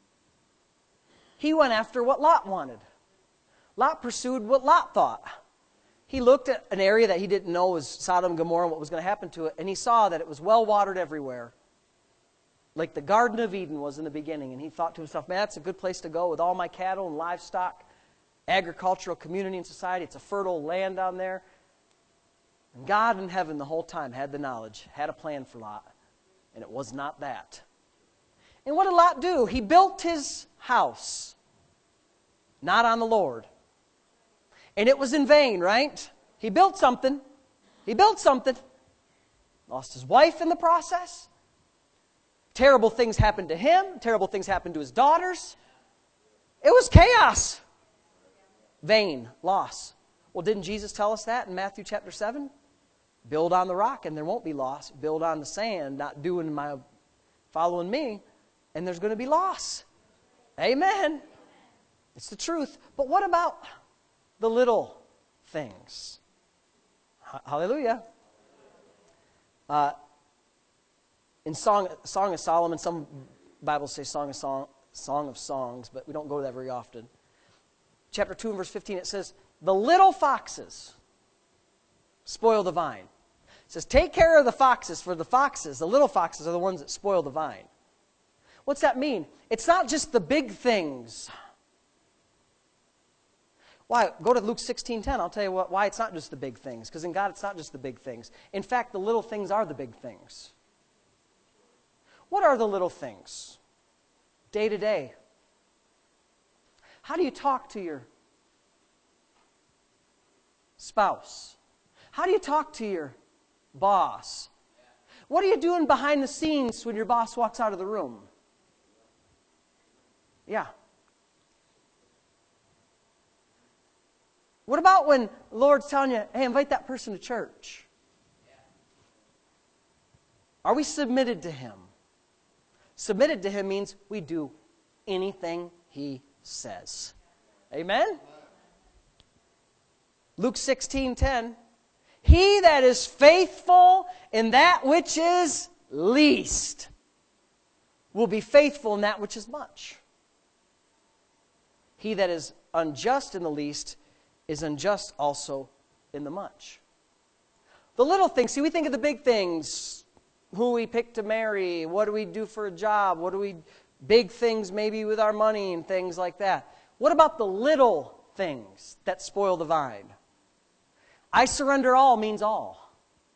He went after what Lot wanted. Lot pursued what Lot thought. he looked at an area that he didn't know was Sodom and Gomorrah and what was going to happen to it, and he saw that it was well-watered everywhere, like the Garden of Eden was in the beginning. And he thought to himself, man, that's a good place to go with all my cattle and livestock, agricultural community and society. It's a fertile land down there. And God in heaven the whole time had the knowledge, had a plan for Lot, and it was not that. And what did Lot do? He built his house, not on the Lord. And it was in vain, right? He built something. He built something. Lost his wife in the process. Terrible things happened to him. Terrible things happened to his daughters. It was chaos. Vain, loss. Well, didn't Jesus tell us that in Matthew chapter 7? Build on the rock and there won't be loss. Build on the sand, not following me, and there's going to be loss. Amen. It's the truth. But what about the little things? Hallelujah. In Song of Solomon, some Bibles say Song of Songs, but we don't go to that very often. Chapter 2 and verse 15, it says, the little foxes spoil the vine. It says, take care of the foxes, for the little foxes are the ones that spoil the vine. What's that mean? It's not just the big things. Why? Go to Luke 16:10. I'll tell you why it's not just the big things. Because in God, it's not just the big things. In fact, the little things are the big things. What are the little things? Day to day. How do you talk to your spouse? How do you talk to your boss? What are you doing behind the scenes when your boss walks out of the room? Yeah. What about when the Lord's telling you, hey, invite that person to church? Are we submitted to Him? Submitted to Him means we do anything He says. Amen? Luke 16:10. He that is faithful in that which is least will be faithful in that which is much. He that is unjust in the least is unjust also in the much. The little things, see, we think of the big things. Who we pick to marry, what do we do for a job, big things maybe with our money and things like that. What about the little things that spoil the vine? I surrender all means all.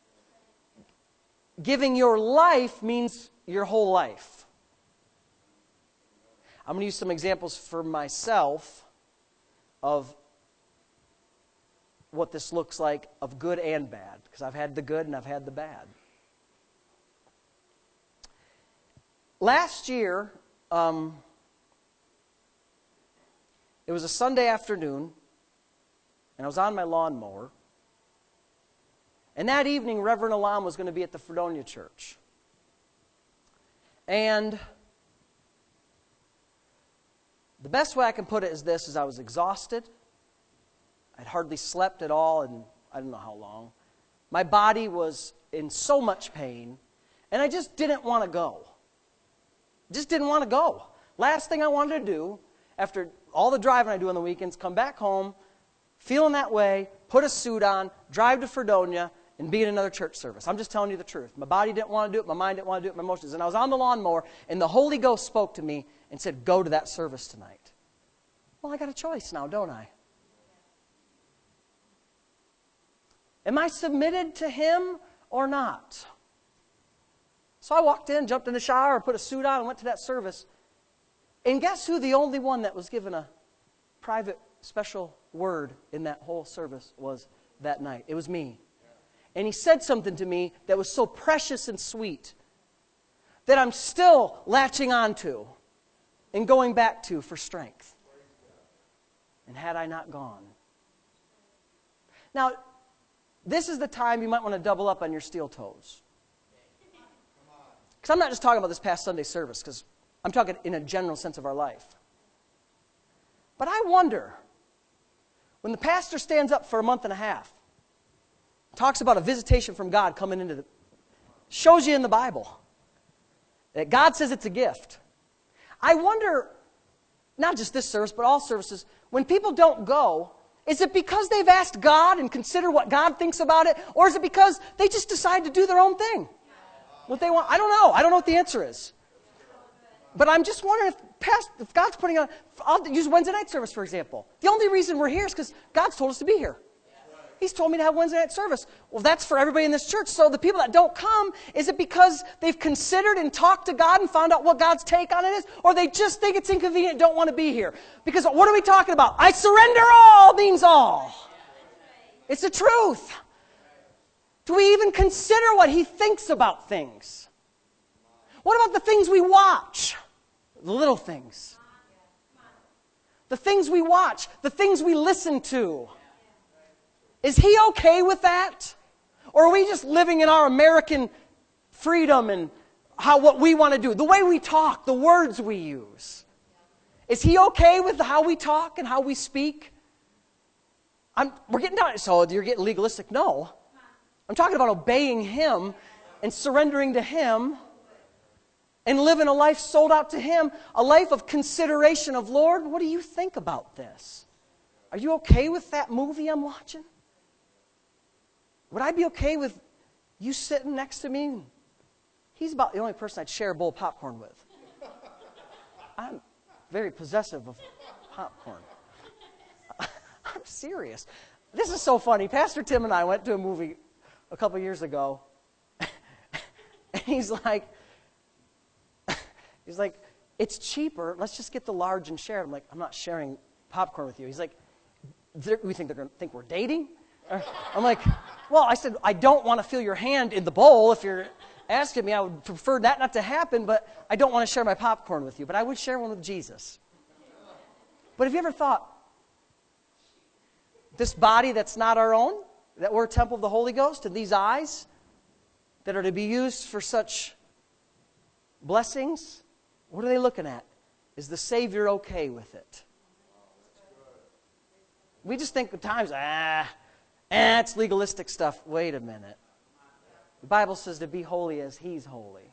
Giving your life means your whole life. I'm going to use some examples for myself of what this looks like of good and bad, because I've had the good and I've had the bad. Last year, it was a Sunday afternoon, and I was on my lawnmower. And that evening, Reverend Alam was going to be at the Fredonia Church. And the best way I can put it is this, is I was exhausted. I'd hardly slept at all in I don't know how long. My body was in so much pain, and I just didn't want to go. Just didn't want to go. Last thing I wanted to do, after all the driving I do on the weekends, come back home, feeling that way, put a suit on, drive to Fredonia, and be in another church service. I'm just telling you the truth. My body didn't want to do it, my mind didn't want to do it, my emotions. And I was on the lawnmower, and the Holy Ghost spoke to me and said, go to that service tonight. Well, I got a choice now, don't I? Am I submitted to Him or not? So I walked in, jumped in the shower, put a suit on, and went to that service. And guess who the only one that was given a private, special word in that whole service was that night? It was me. And he said something to me that was so precious and sweet that I'm still latching onto and going back to for strength. And had I not gone. Now, this is the time you might want to double up on your steel toes. Because I'm not just talking about this past Sunday service, because I'm talking in a general sense of our life. But I wonder, when the pastor stands up for a month and a half, talks about a visitation from God coming into shows you in the Bible that God says it's a gift. I wonder, not just this service, but all services, when people don't go, Is it because they've asked God and considered what God thinks about it? Or is it because they just decide to do their own thing? What they want? I don't know. I don't know what the answer is. But I'm just wondering if God's putting on... I'll use Wednesday night service, for example. The only reason we're here is because God's told us to be here. He's told me to have Wednesday night service. Well, that's for everybody in this church. So the people that don't come, is it because they've considered and talked to God and found out what God's take on it is? Or they just think it's inconvenient and don't want to be here? Because what are we talking about? I surrender all means all. It's the truth. Do we even consider what He thinks about things? What about the things we watch? The little things. The things we watch. The things we listen to. Is He okay with that? Or are we just living in our American freedom and what we want to do? The way we talk, the words we use. Is He okay with how we talk and how we speak? We're getting down. So you're getting legalistic? No. I'm talking about obeying Him and surrendering to Him and living a life sold out to Him, a life of consideration of, Lord, what do you think about this? Are you okay with that movie I'm watching? Would I be okay with you sitting next to me? He's about the only person I'd share a bowl of popcorn with. I'm very possessive of popcorn. I'm serious. This is so funny. Pastor Tim and I went to a movie a couple years ago. And he's like, it's cheaper. Let's just get the large and share it. I'm like, I'm not sharing popcorn with you. He's like, we think they're going to think we're dating? I'm like, well, I said, I don't want to feel your hand in the bowl. If you're asking me, I would prefer that not to happen, but I don't want to share my popcorn with you. But I would share one with Jesus. But have you ever thought, this body that's not our own, that we're a temple of the Holy Ghost, and these eyes that are to be used for such blessings, what are they looking at? Is the Savior okay with it? We just think at times, it's legalistic stuff. Wait a minute. The Bible says to be holy as He's holy.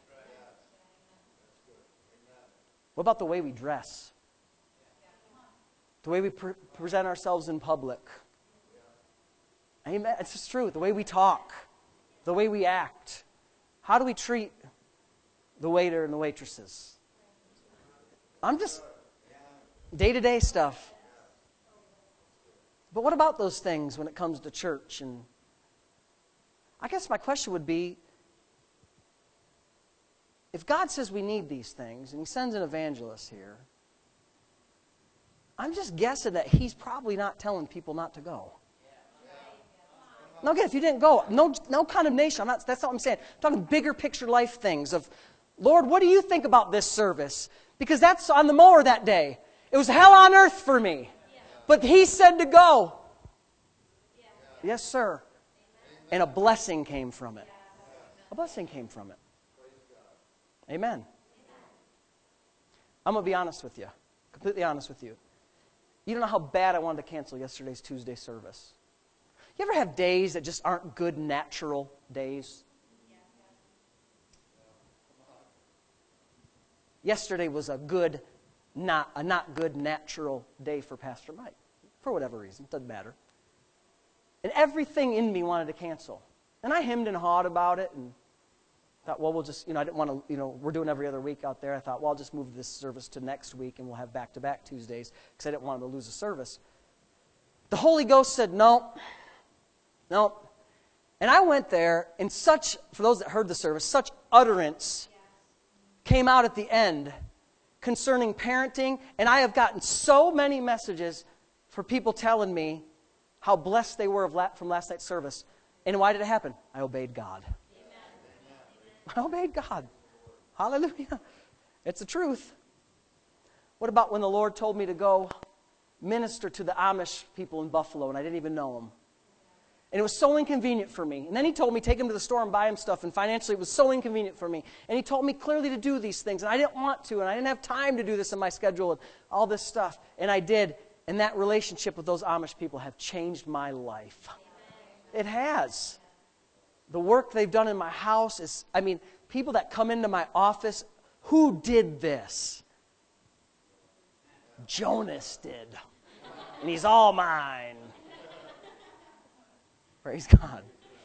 What about the way we dress? The way we present ourselves in public? Amen. It's just true. The way we talk. The way we act. How do we treat the waiter and the waitresses? I'm just day-to-day stuff. But what about those things when it comes to church? And I guess my question would be, if God says we need these things, and He sends an evangelist here, I'm just guessing that He's probably not telling people not to go. Now again, if you didn't go, no condemnation. That's not what I'm saying. I'm talking bigger picture life things of, Lord, what do you think about this service? Because that's on the mower that day. It was hell on earth for me. But He said to go. Yes, sir. And a blessing came from it. A blessing came from it. Amen. I'm going to be honest with you. Completely honest with you. You don't know how bad I wanted to cancel yesterday's Tuesday service. You ever have days that just aren't good natural days? Yesterday was a not good natural day for Pastor Mike. For whatever reason. Doesn't matter. And everything in me wanted to cancel. And I hemmed and hawed about it and thought, well, we'll just, I didn't want to, we're doing every other week out there. I thought, well, I'll just move this service to next week and we'll have back-to-back Tuesdays because I didn't want to lose a service. The Holy Ghost said, no. And I went there and for those that heard the service, such utterance came out at the end concerning parenting, and I have gotten so many messages for people telling me how blessed they were from last night's service. And why did it happen? I obeyed God. Amen. I obeyed God. Hallelujah. It's the truth. What about when the Lord told me to go minister to the Amish people in Buffalo, and I didn't even know them? And it was so inconvenient for me. And then He told me, take them to the store and buy them stuff. And financially, it was so inconvenient for me. And He told me clearly to do these things. And I didn't want to. And I didn't have time to do this in my schedule and all this stuff. And I did. And that relationship with those Amish people have changed my life. It has. The work they've done in my house is, people that come into my office, who did this? Jonas did. And he's all mine. Praise God.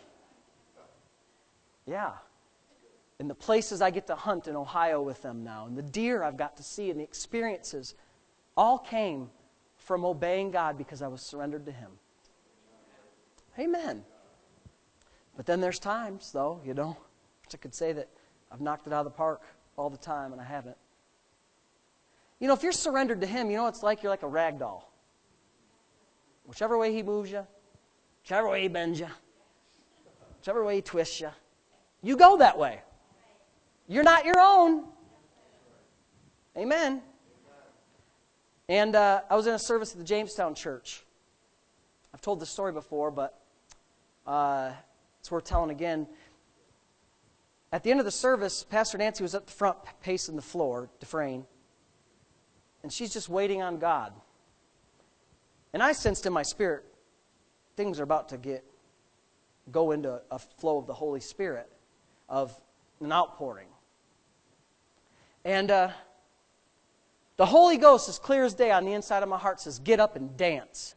Yeah. And the places I get to hunt in Ohio with them now, and the deer I've got to see, and the experiences, all came from obeying God because I was surrendered to Him. Amen. But then there's times, though, I could say that I've knocked it out of the park all the time, and I haven't. If you're surrendered to Him, it's like you're like a rag doll. Whichever way He moves you, whichever way He bends you, whichever way He twists you, you go that way. You're not your own. Amen. And I was in a service at the Jamestown Church. I've told this story before, but it's worth telling again. At the end of the service, Pastor Nancy was at the front pacing the floor, Dufresne, and she's just waiting on God. And I sensed in my spirit, things are about to go into a flow of the Holy Spirit, of an outpouring. And the Holy Ghost, as clear as day on the inside of my heart, says, get up and dance.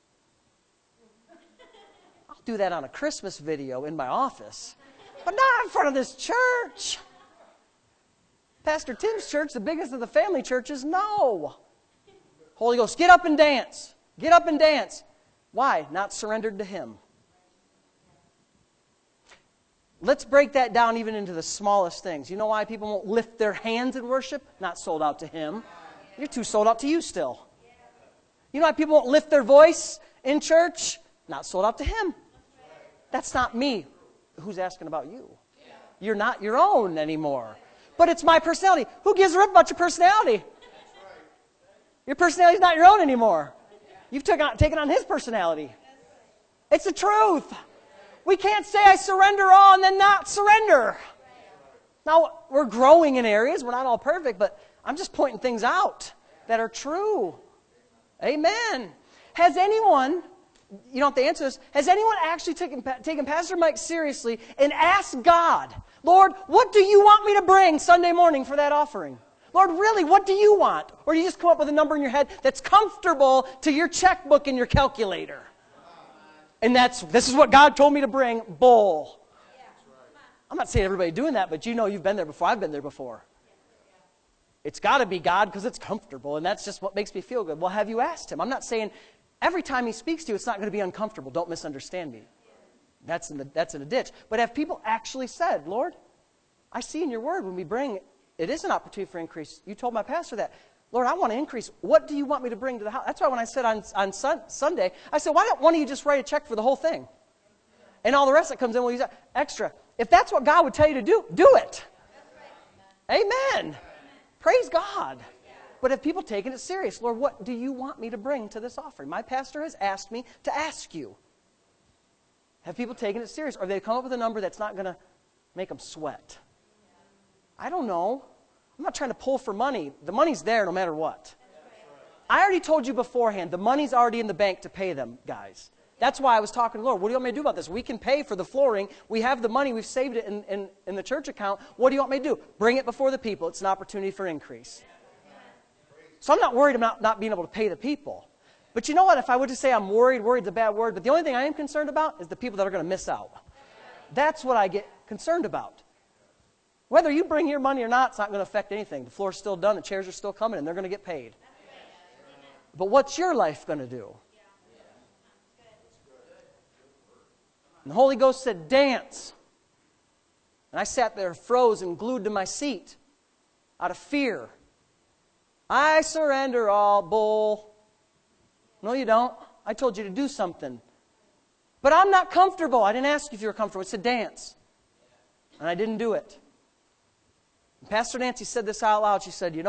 I'll do that on a Christmas video in my office, but not in front of this church. Pastor Tim's church, the biggest of the family churches, no. Holy Ghost, get up and dance. Get up and dance. Why? Not surrendered to Him. Let's break that down even into the smallest things. You know why people won't lift their hands in worship? Not sold out to Him. You're too sold out to you still. You know why people won't lift their voice in church? Not sold out to Him. That's not me. Who's asking about you? You're not your own anymore. But it's my personality. Who gives a rip about your personality? Your personality is not your own anymore. You've taken on His personality. It's the truth. We can't say I surrender all and then not surrender. Now, we're growing in areas. We're not all perfect, but I'm just pointing things out that are true. Amen. Has anyone, you don't have to answer this, has anyone actually taken Pastor Mike seriously and asked God, Lord, what do you want me to bring Sunday morning for that offering? Lord, really, what do you want? Or do you just come up with a number in your head that's comfortable to your checkbook and your calculator? And this is what God told me to bring, bull. I'm not saying everybody doing that, but you've been there before. I've been there before. It's got to be God because it's comfortable, and that's just what makes me feel good. Well, have you asked Him? I'm not saying every time He speaks to you, it's not going to be uncomfortable. Don't misunderstand me. That's in a ditch. But have people actually said, Lord, I see in your word when we bring, it is an opportunity for increase. You told my pastor that. Lord, I want to increase. What do you want me to bring to the house? That's why when I said on Sunday, I said, why don't one of you just write a check for the whole thing? And all the rest that comes in, we'll use that extra. If that's what God would tell you to do, do it. Amen. Praise God. But have people taken it serious? Lord, what do you want me to bring to this offering? My pastor has asked me to ask you. Have people taken it serious? Or have they come up with a number that's not going to make them sweat? I don't know. I'm not trying to pull for money. The money's there no matter what. I already told you beforehand, the money's already in the bank to pay them, guys. That's why I was talking to the Lord. What do you want me to do about this? We can pay for the flooring. We have the money. We've saved it in the church account. What do you want me to do? Bring it before the people. It's an opportunity for increase. So I'm not worried about not being able to pay the people. But you know what? If I would just say I'm worried's a bad word. But the only thing I am concerned about is the people that are going to miss out. That's what I get concerned about. Whether you bring your money or not, it's not going to affect anything. The floor's still done, the chairs are still coming, and they're going to get paid. But what's your life going to do? And the Holy Ghost said, dance. And I sat there frozen, glued to my seat out of fear. I surrender all, bull. No, you don't. I told you to do something. But I'm not comfortable. I didn't ask you if you were comfortable. It said dance. And I didn't do it. And Pastor Nancy said this out loud. She said,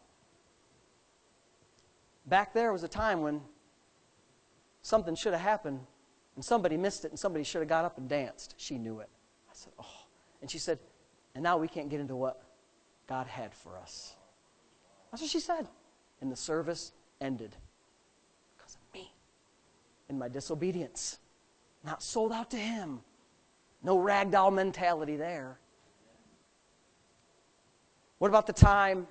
back there was a time when something should have happened and somebody missed it and somebody should have got up and danced. She knew it. I said, oh. And she said, and now we can't get into what God had for us. That's what she said. And the service ended because of me and my disobedience. Not sold out to Him. No ragdoll mentality there. What about the time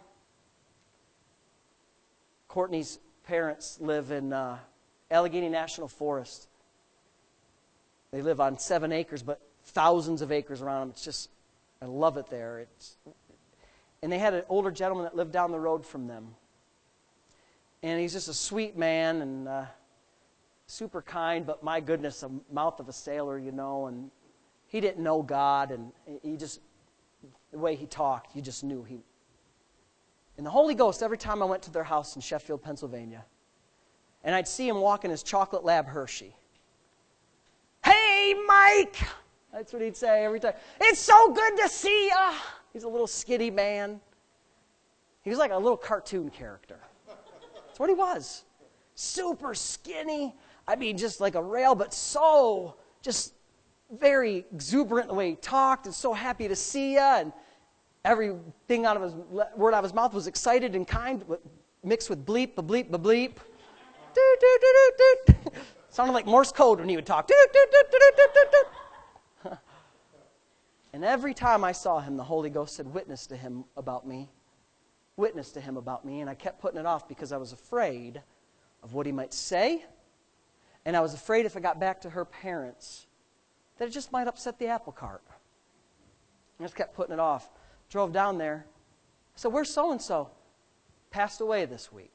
Courtney's parents live in Allegheny National Forest? They live on 7 acres, but thousands of acres around them. It's just, I love it there. And they had an older gentleman that lived down the road from them. And he's just a sweet man and super kind, but my goodness, a mouth of a sailor, and he didn't know God, and he just, the way he talked, you just knew he. And the Holy Ghost, every time I went to their house in Sheffield, Pennsylvania, and I'd see him walking his chocolate lab Hershey. Hey, Mike! That's what he'd say every time. It's so good to see ya! He's a little skinny man. He was like a little cartoon character. That's what he was. Super skinny. I mean, just like a rail, but so just very exuberant the way he talked, and so happy to see ya, and everything out of his word out of his mouth was excited and kind, mixed with bleep, ba-bleep, ba-bleep. Doot, doot, doot, doot, doot. Sounded like Morse code when he would talk. Doot, doot, doot, doot, doot, doot, doot. And every time I saw him, the Holy Ghost said, witness to him about me. Witness to him about me. And I kept putting it off because I was afraid of what he might say. And I was afraid if I got back to her parents that it just might upset the apple cart. I just kept putting it off. Drove down there. I said, where's so-and-so? Passed away this week.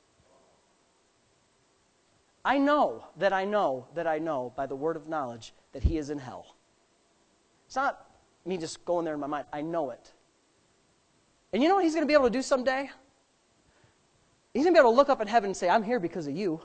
I know that I know that I know by the word of knowledge that he is in hell. It's not me just going there in my mind. I know it. And you know what he's going to be able to do someday? He's going to be able to look up in heaven and say, I'm here because of you.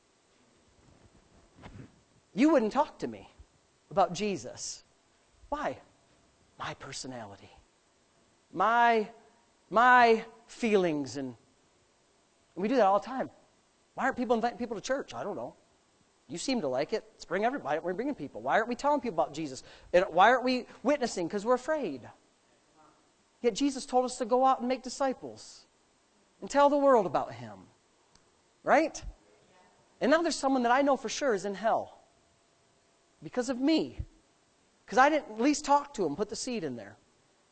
You wouldn't talk to me about Jesus. Why? My personality. My feelings. And we do that all the time. Why aren't people inviting people to church? I don't know. You seem to like it. Let's bring everybody. We're bringing people. Why aren't we telling people about Jesus? And why aren't we witnessing? Because we're afraid. Yet Jesus told us to go out and make disciples and tell the world about him. Right? And now there's someone that I know for sure is in hell because of me. Because I didn't at least talk to him, put the seed in there.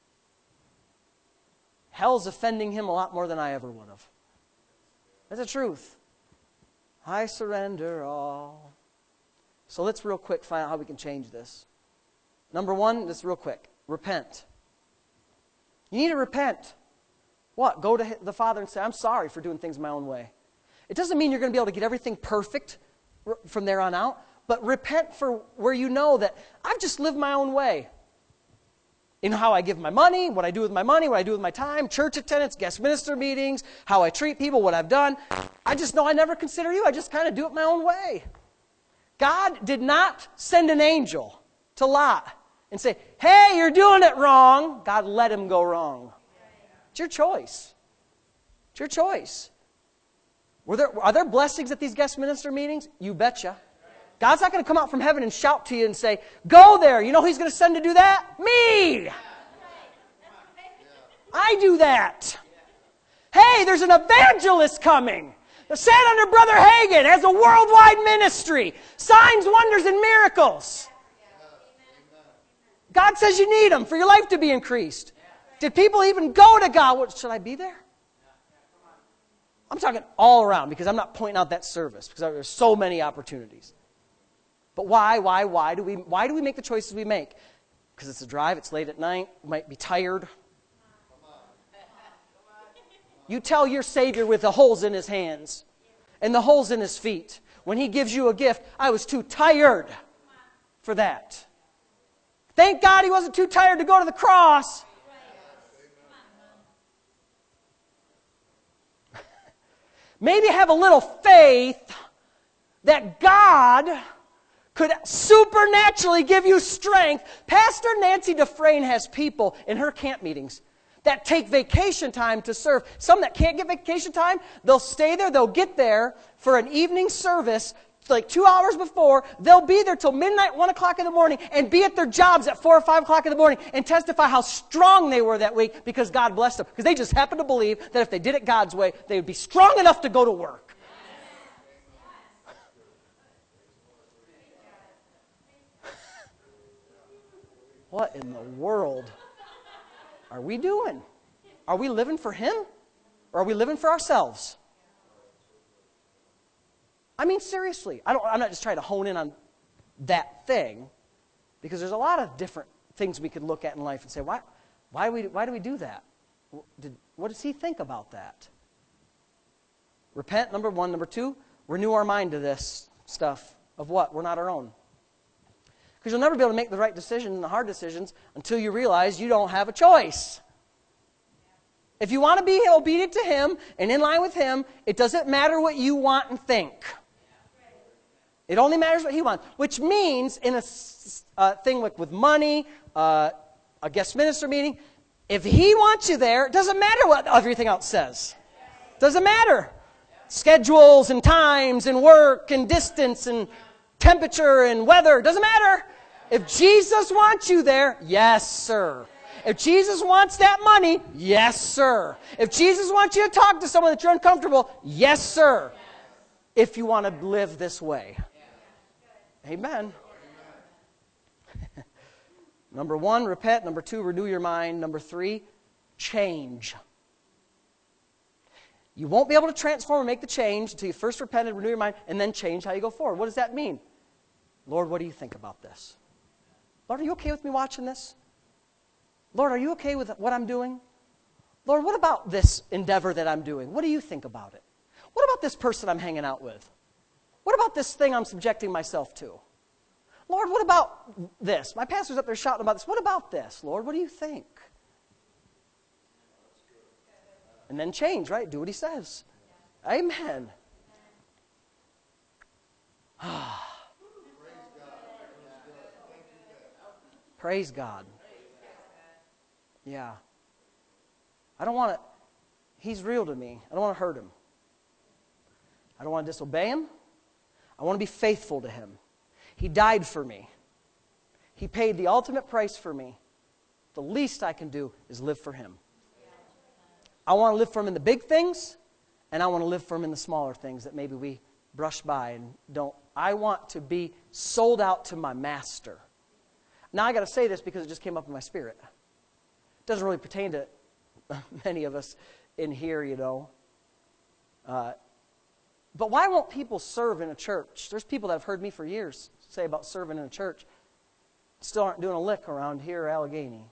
Hell's offending him a lot more than I ever would have. That's the truth. I surrender all. So let's real quick find out how we can change this. Number one, this real quick. Repent. You need to repent. What? Go to the Father and say, I'm sorry for doing things my own way. It doesn't mean you're going to be able to get everything perfect from there on out, but repent for where you know that I've just lived my own way. In how I give my money, what I do with my money, what I do with my time, church attendance, guest minister meetings, how I treat people, what I've done. I just know I never consider you. I just kind of do it my own way. God did not send an angel to Lot and say, hey, you're doing it wrong. God let him go wrong. It's your choice. It's your choice. Are there blessings at these guest minister meetings? You betcha. God's not going to come out from heaven and shout to you and say, go there. You know who he's going to send to do that? Me. I do that. Hey, there's an evangelist coming. Sent under Brother Hagin has a worldwide ministry. Signs, wonders, and miracles. God says you need them for your life to be increased. Did people even go to God? Should I be there? I'm talking all around because I'm not pointing out that service because there's so many opportunities. But why do we make the choices we make? Because it's a drive, it's late at night, you might be tired. You tell your Savior with the holes in his hands and the holes in his feet. When he gives you a gift, I was too tired for that. Thank God he wasn't too tired to go to the cross. Maybe have a little faith that God could supernaturally give you strength. Pastor Nancy Dufresne has people in her camp meetings that take vacation time to serve. Some that can't get vacation time, they'll stay there, they'll get there for an evening service like 2 hours before. They'll be there till midnight, 1 o'clock in the morning, and be at their jobs at 4 or 5 o'clock in the morning and testify how strong they were that week because God blessed them. Because they just happened to believe that if they did it God's way, they would be strong enough to go to work. What in the world are we doing? Are we living for him? Or are we living for ourselves? I mean, seriously. I'm not just trying to hone in on that thing, because there's a lot of different things we could look at in life and say, why do we do that? What does he think about that? Repent, number one. Number two, renew our mind to this stuff of what? We're not our own. Because you'll never be able to make the right decisions and the hard decisions until you realize you don't have a choice. If you want to be obedient to Him and in line with Him, it doesn't matter what you want and think. It only matters what He wants. Which means in a thing like with money, a guest minister meeting, if He wants you there, it doesn't matter what everything else says. Doesn't matter. Schedules and times and work and distance and temperature and weather, doesn't matter. If Jesus wants you there, yes, sir. If Jesus wants that money, yes, sir. If Jesus wants you to talk to someone that you're uncomfortable, yes, sir. If you want to live this way. Amen. Number one, repent. Number two, renew your mind. Number three, change. You won't be able to transform and make the change until you first repent and renew your mind and then change how you go forward. What does that mean? Lord, what do you think about this? Lord, are you okay with me watching this? Lord, are you okay with what I'm doing? Lord, what about this endeavor that I'm doing? What do you think about it? What about this person I'm hanging out with? What about this thing I'm subjecting myself to? Lord, what about this? My pastor's up there shouting about this. What about this? Lord, what do you think? And then change, right? Do what He says. Amen. Praise God. Yeah. I don't want to, He's real to me. I don't want to hurt Him. I don't want to disobey Him. I want to be faithful to Him. He died for me. He paid the ultimate price for me. The least I can do is live for Him. I want to live for Him in the big things, and I want to live for Him in the smaller things that maybe we brush by and don't. I want to be sold out to my Master. Now, I got to say this because it just came up in my spirit. It doesn't really pertain to many of us in here, you know. But why won't people serve in a church? There's people that have heard me for years say about serving in a church. Still aren't doing a lick around here, Allegheny.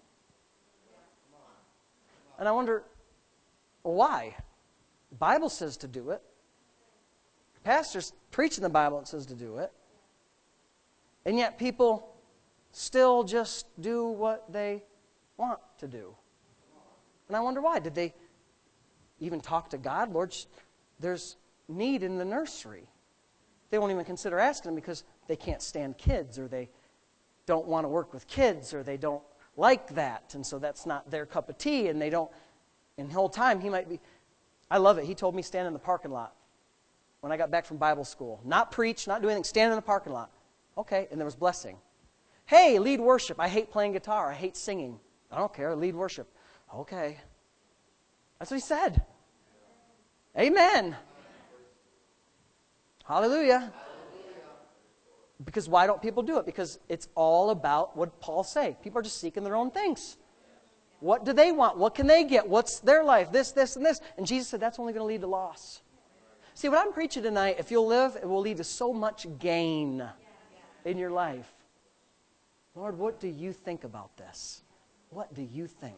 And I wonder, why? The Bible says to do it. The pastor's preaching the Bible and says to do it. And yet people still just do what they want to do. And I wonder why. Did they even talk to God? Lord, there's need in the nursery. They won't even consider asking Him because they can't stand kids, or they don't want to work with kids, or they don't like that, and so that's not their cup of tea, and they don't. And the whole time He might be, I love it. He told me stand in the parking lot when I got back from Bible school. Not preach, not do anything, stand in the parking lot. Okay, and there was blessing. Hey, lead worship. I hate playing guitar. I hate singing. I don't care. Lead worship. Okay. That's what He said. Amen. Hallelujah. Because why don't people do it? Because it's all about what Paul say. People are just seeking their own things. What do they want? What can they get? What's their life? This, this, and this. And Jesus said that's only going to lead to loss. See, what I'm preaching tonight, if you'll live, it will lead to so much gain in your life. Lord, what do you think about this? What do you think?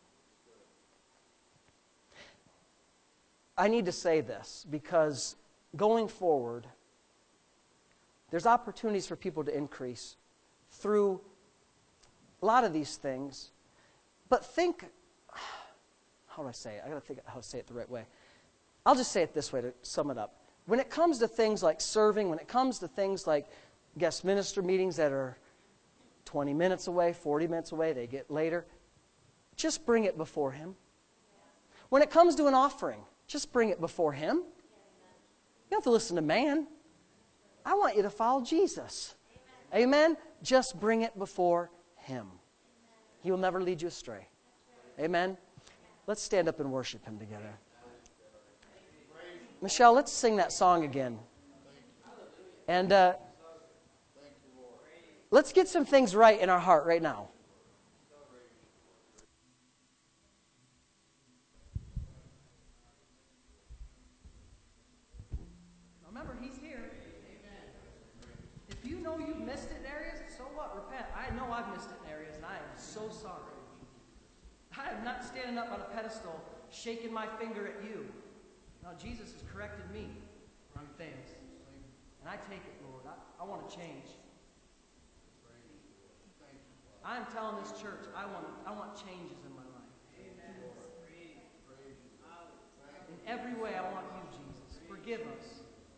I need to say this because going forward, there's opportunities for people to increase through a lot of these things. But think, how do I say it? I got to think how to say it the right way. I'll just say it this way to sum it up. When it comes to things like serving, when it comes to things like guest minister meetings that are 20 minutes away, 40 minutes away, they get later, just bring it before Him. When it comes to an offering, just bring it before Him. You don't have to listen to man. I want you to follow Jesus. Amen? Just bring it before Him. He will never lead you astray. Amen? Let's stand up and worship Him together. Michelle, let's sing that song again. And let's get some things right in our heart right now. Remember, He's here. If you know you've missed it so sorry. I am not standing up on a pedestal, shaking my finger at you. No, Jesus has corrected me on things. And I take it, Lord. I want to change. I am telling this church, I want changes in my life. In every way, I want you, Jesus. Forgive us.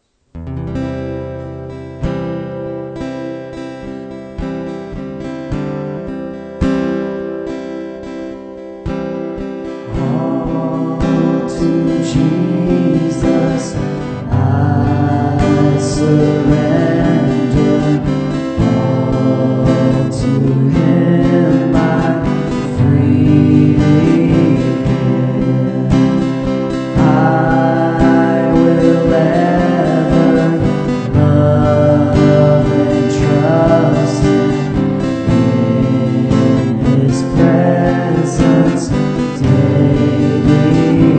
Jesus, I surrender all to Him. I freely give. I will ever love and trust in His presence daily.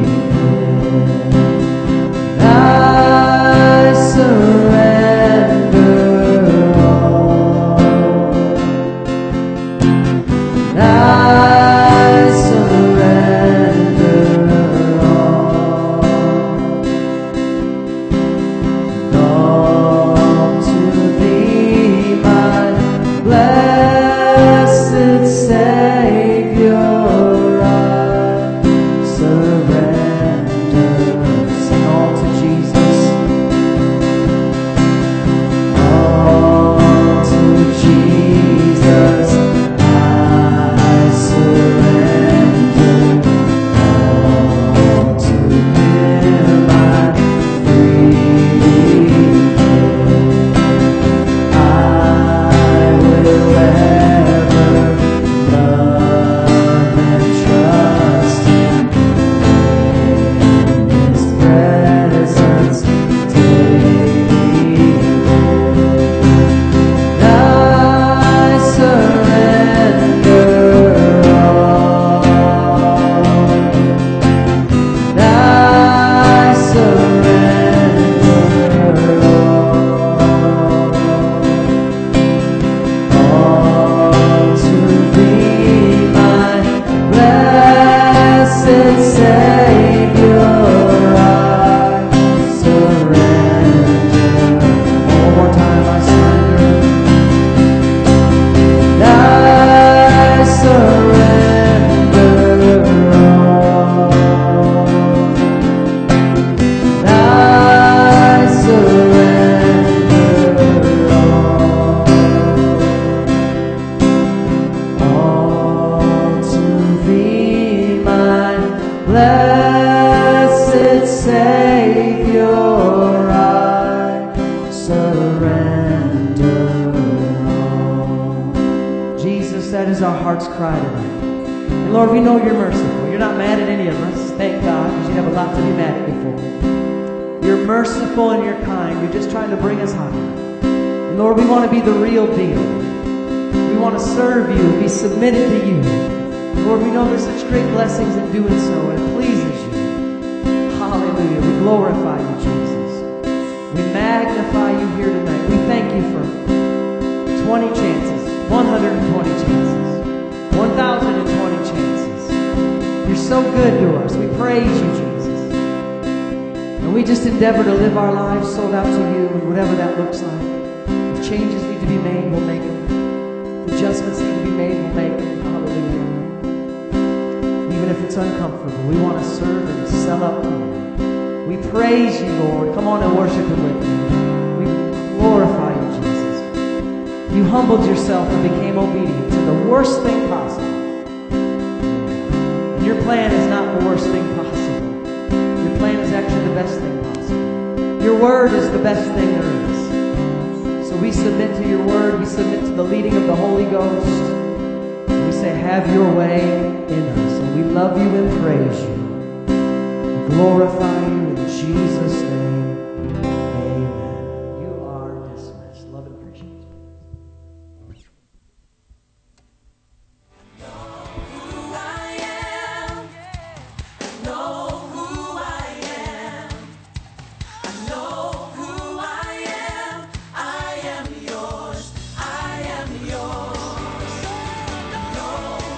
I surrender all. I surrender all. All to Thee, my blessed Savior, I surrender. Sing all to Jesus. All to Jesus, I surrender. All to Him I freely give. I will ever love and trust Him. In His presence daily. I surrender all. I surrender all to Thee, my blessed Savior, I surrender. One more time, I surrender. I surrender all. I surrender all to Thee, my blessed Savior, I surrender all. Jesus, that is our heart's cry tonight. And Lord, we know You're merciful. You're not mad at any of us, thank God, because You'd have a lot to be mad at me for. You're merciful and You're kind. You're just trying to bring us higher. And Lord, we want to be the real deal. We want to serve You and be submitted to You. Lord, we know there's such great blessings in doing so, and it pleases You. Hallelujah. We glorify You, Jesus. We magnify You here tonight. We thank You for 20 chances, 120 chances, 1,020 chances. You're so good to us. We praise You, Jesus. And we just endeavor to live our lives sold out to You, and whatever that looks like. If changes need to be made, we'll make them. If adjustments need to be made, we'll make them. Hallelujah. Even if it's uncomfortable, we want to serve and sell out to You. We praise You, Lord. Come on and worship Him with me. We glorify You, Jesus. You humbled Yourself and became obedient to the worst thing possible. And Your plan is not the worst thing possible. Your plan is actually the best thing possible. Your word is the best thing there is. So we submit to Your word. We submit to the leading of the Holy Ghost. We say, have Your way in us. And we love You and praise You. We glorify You in Jesus' name. Amen. You are dismissed. Love and appreciate You. I am yours.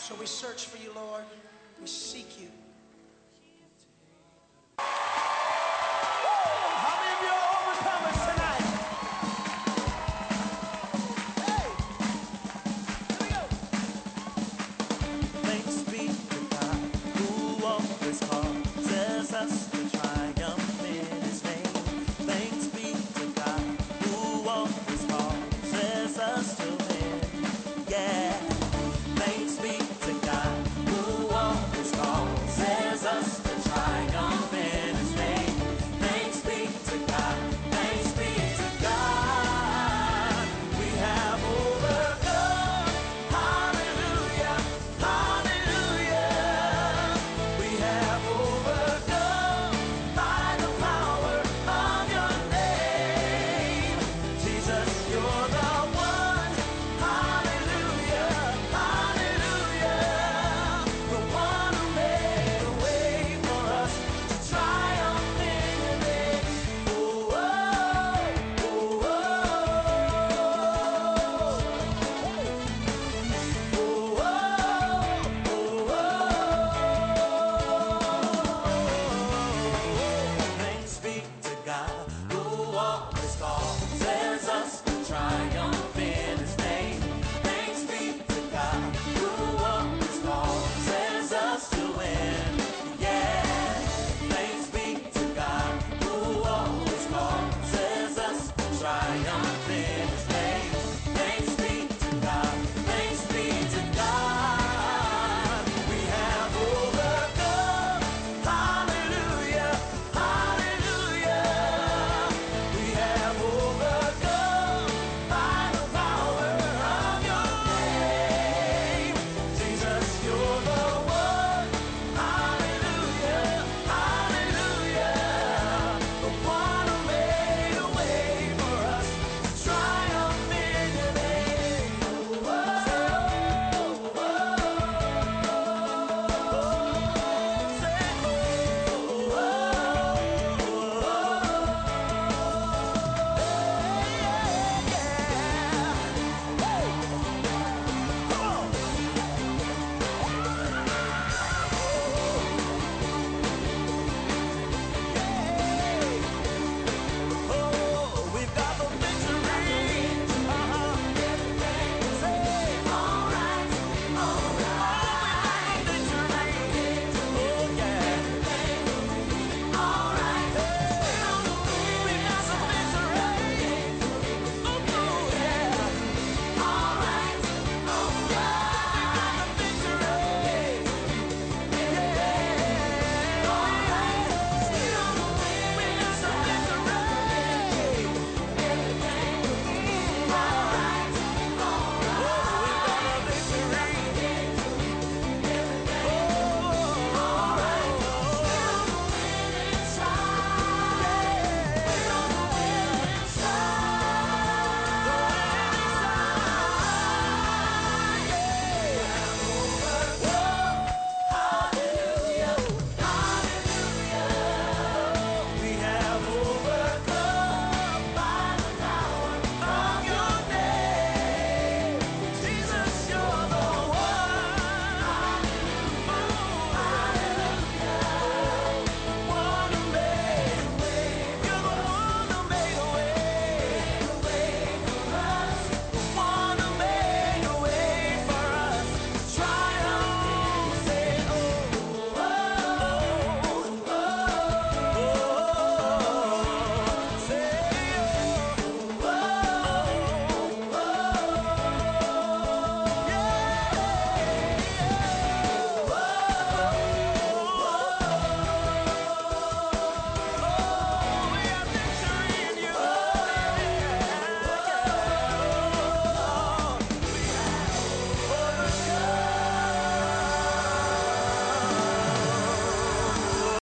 So we search for you, Lord. We seek you.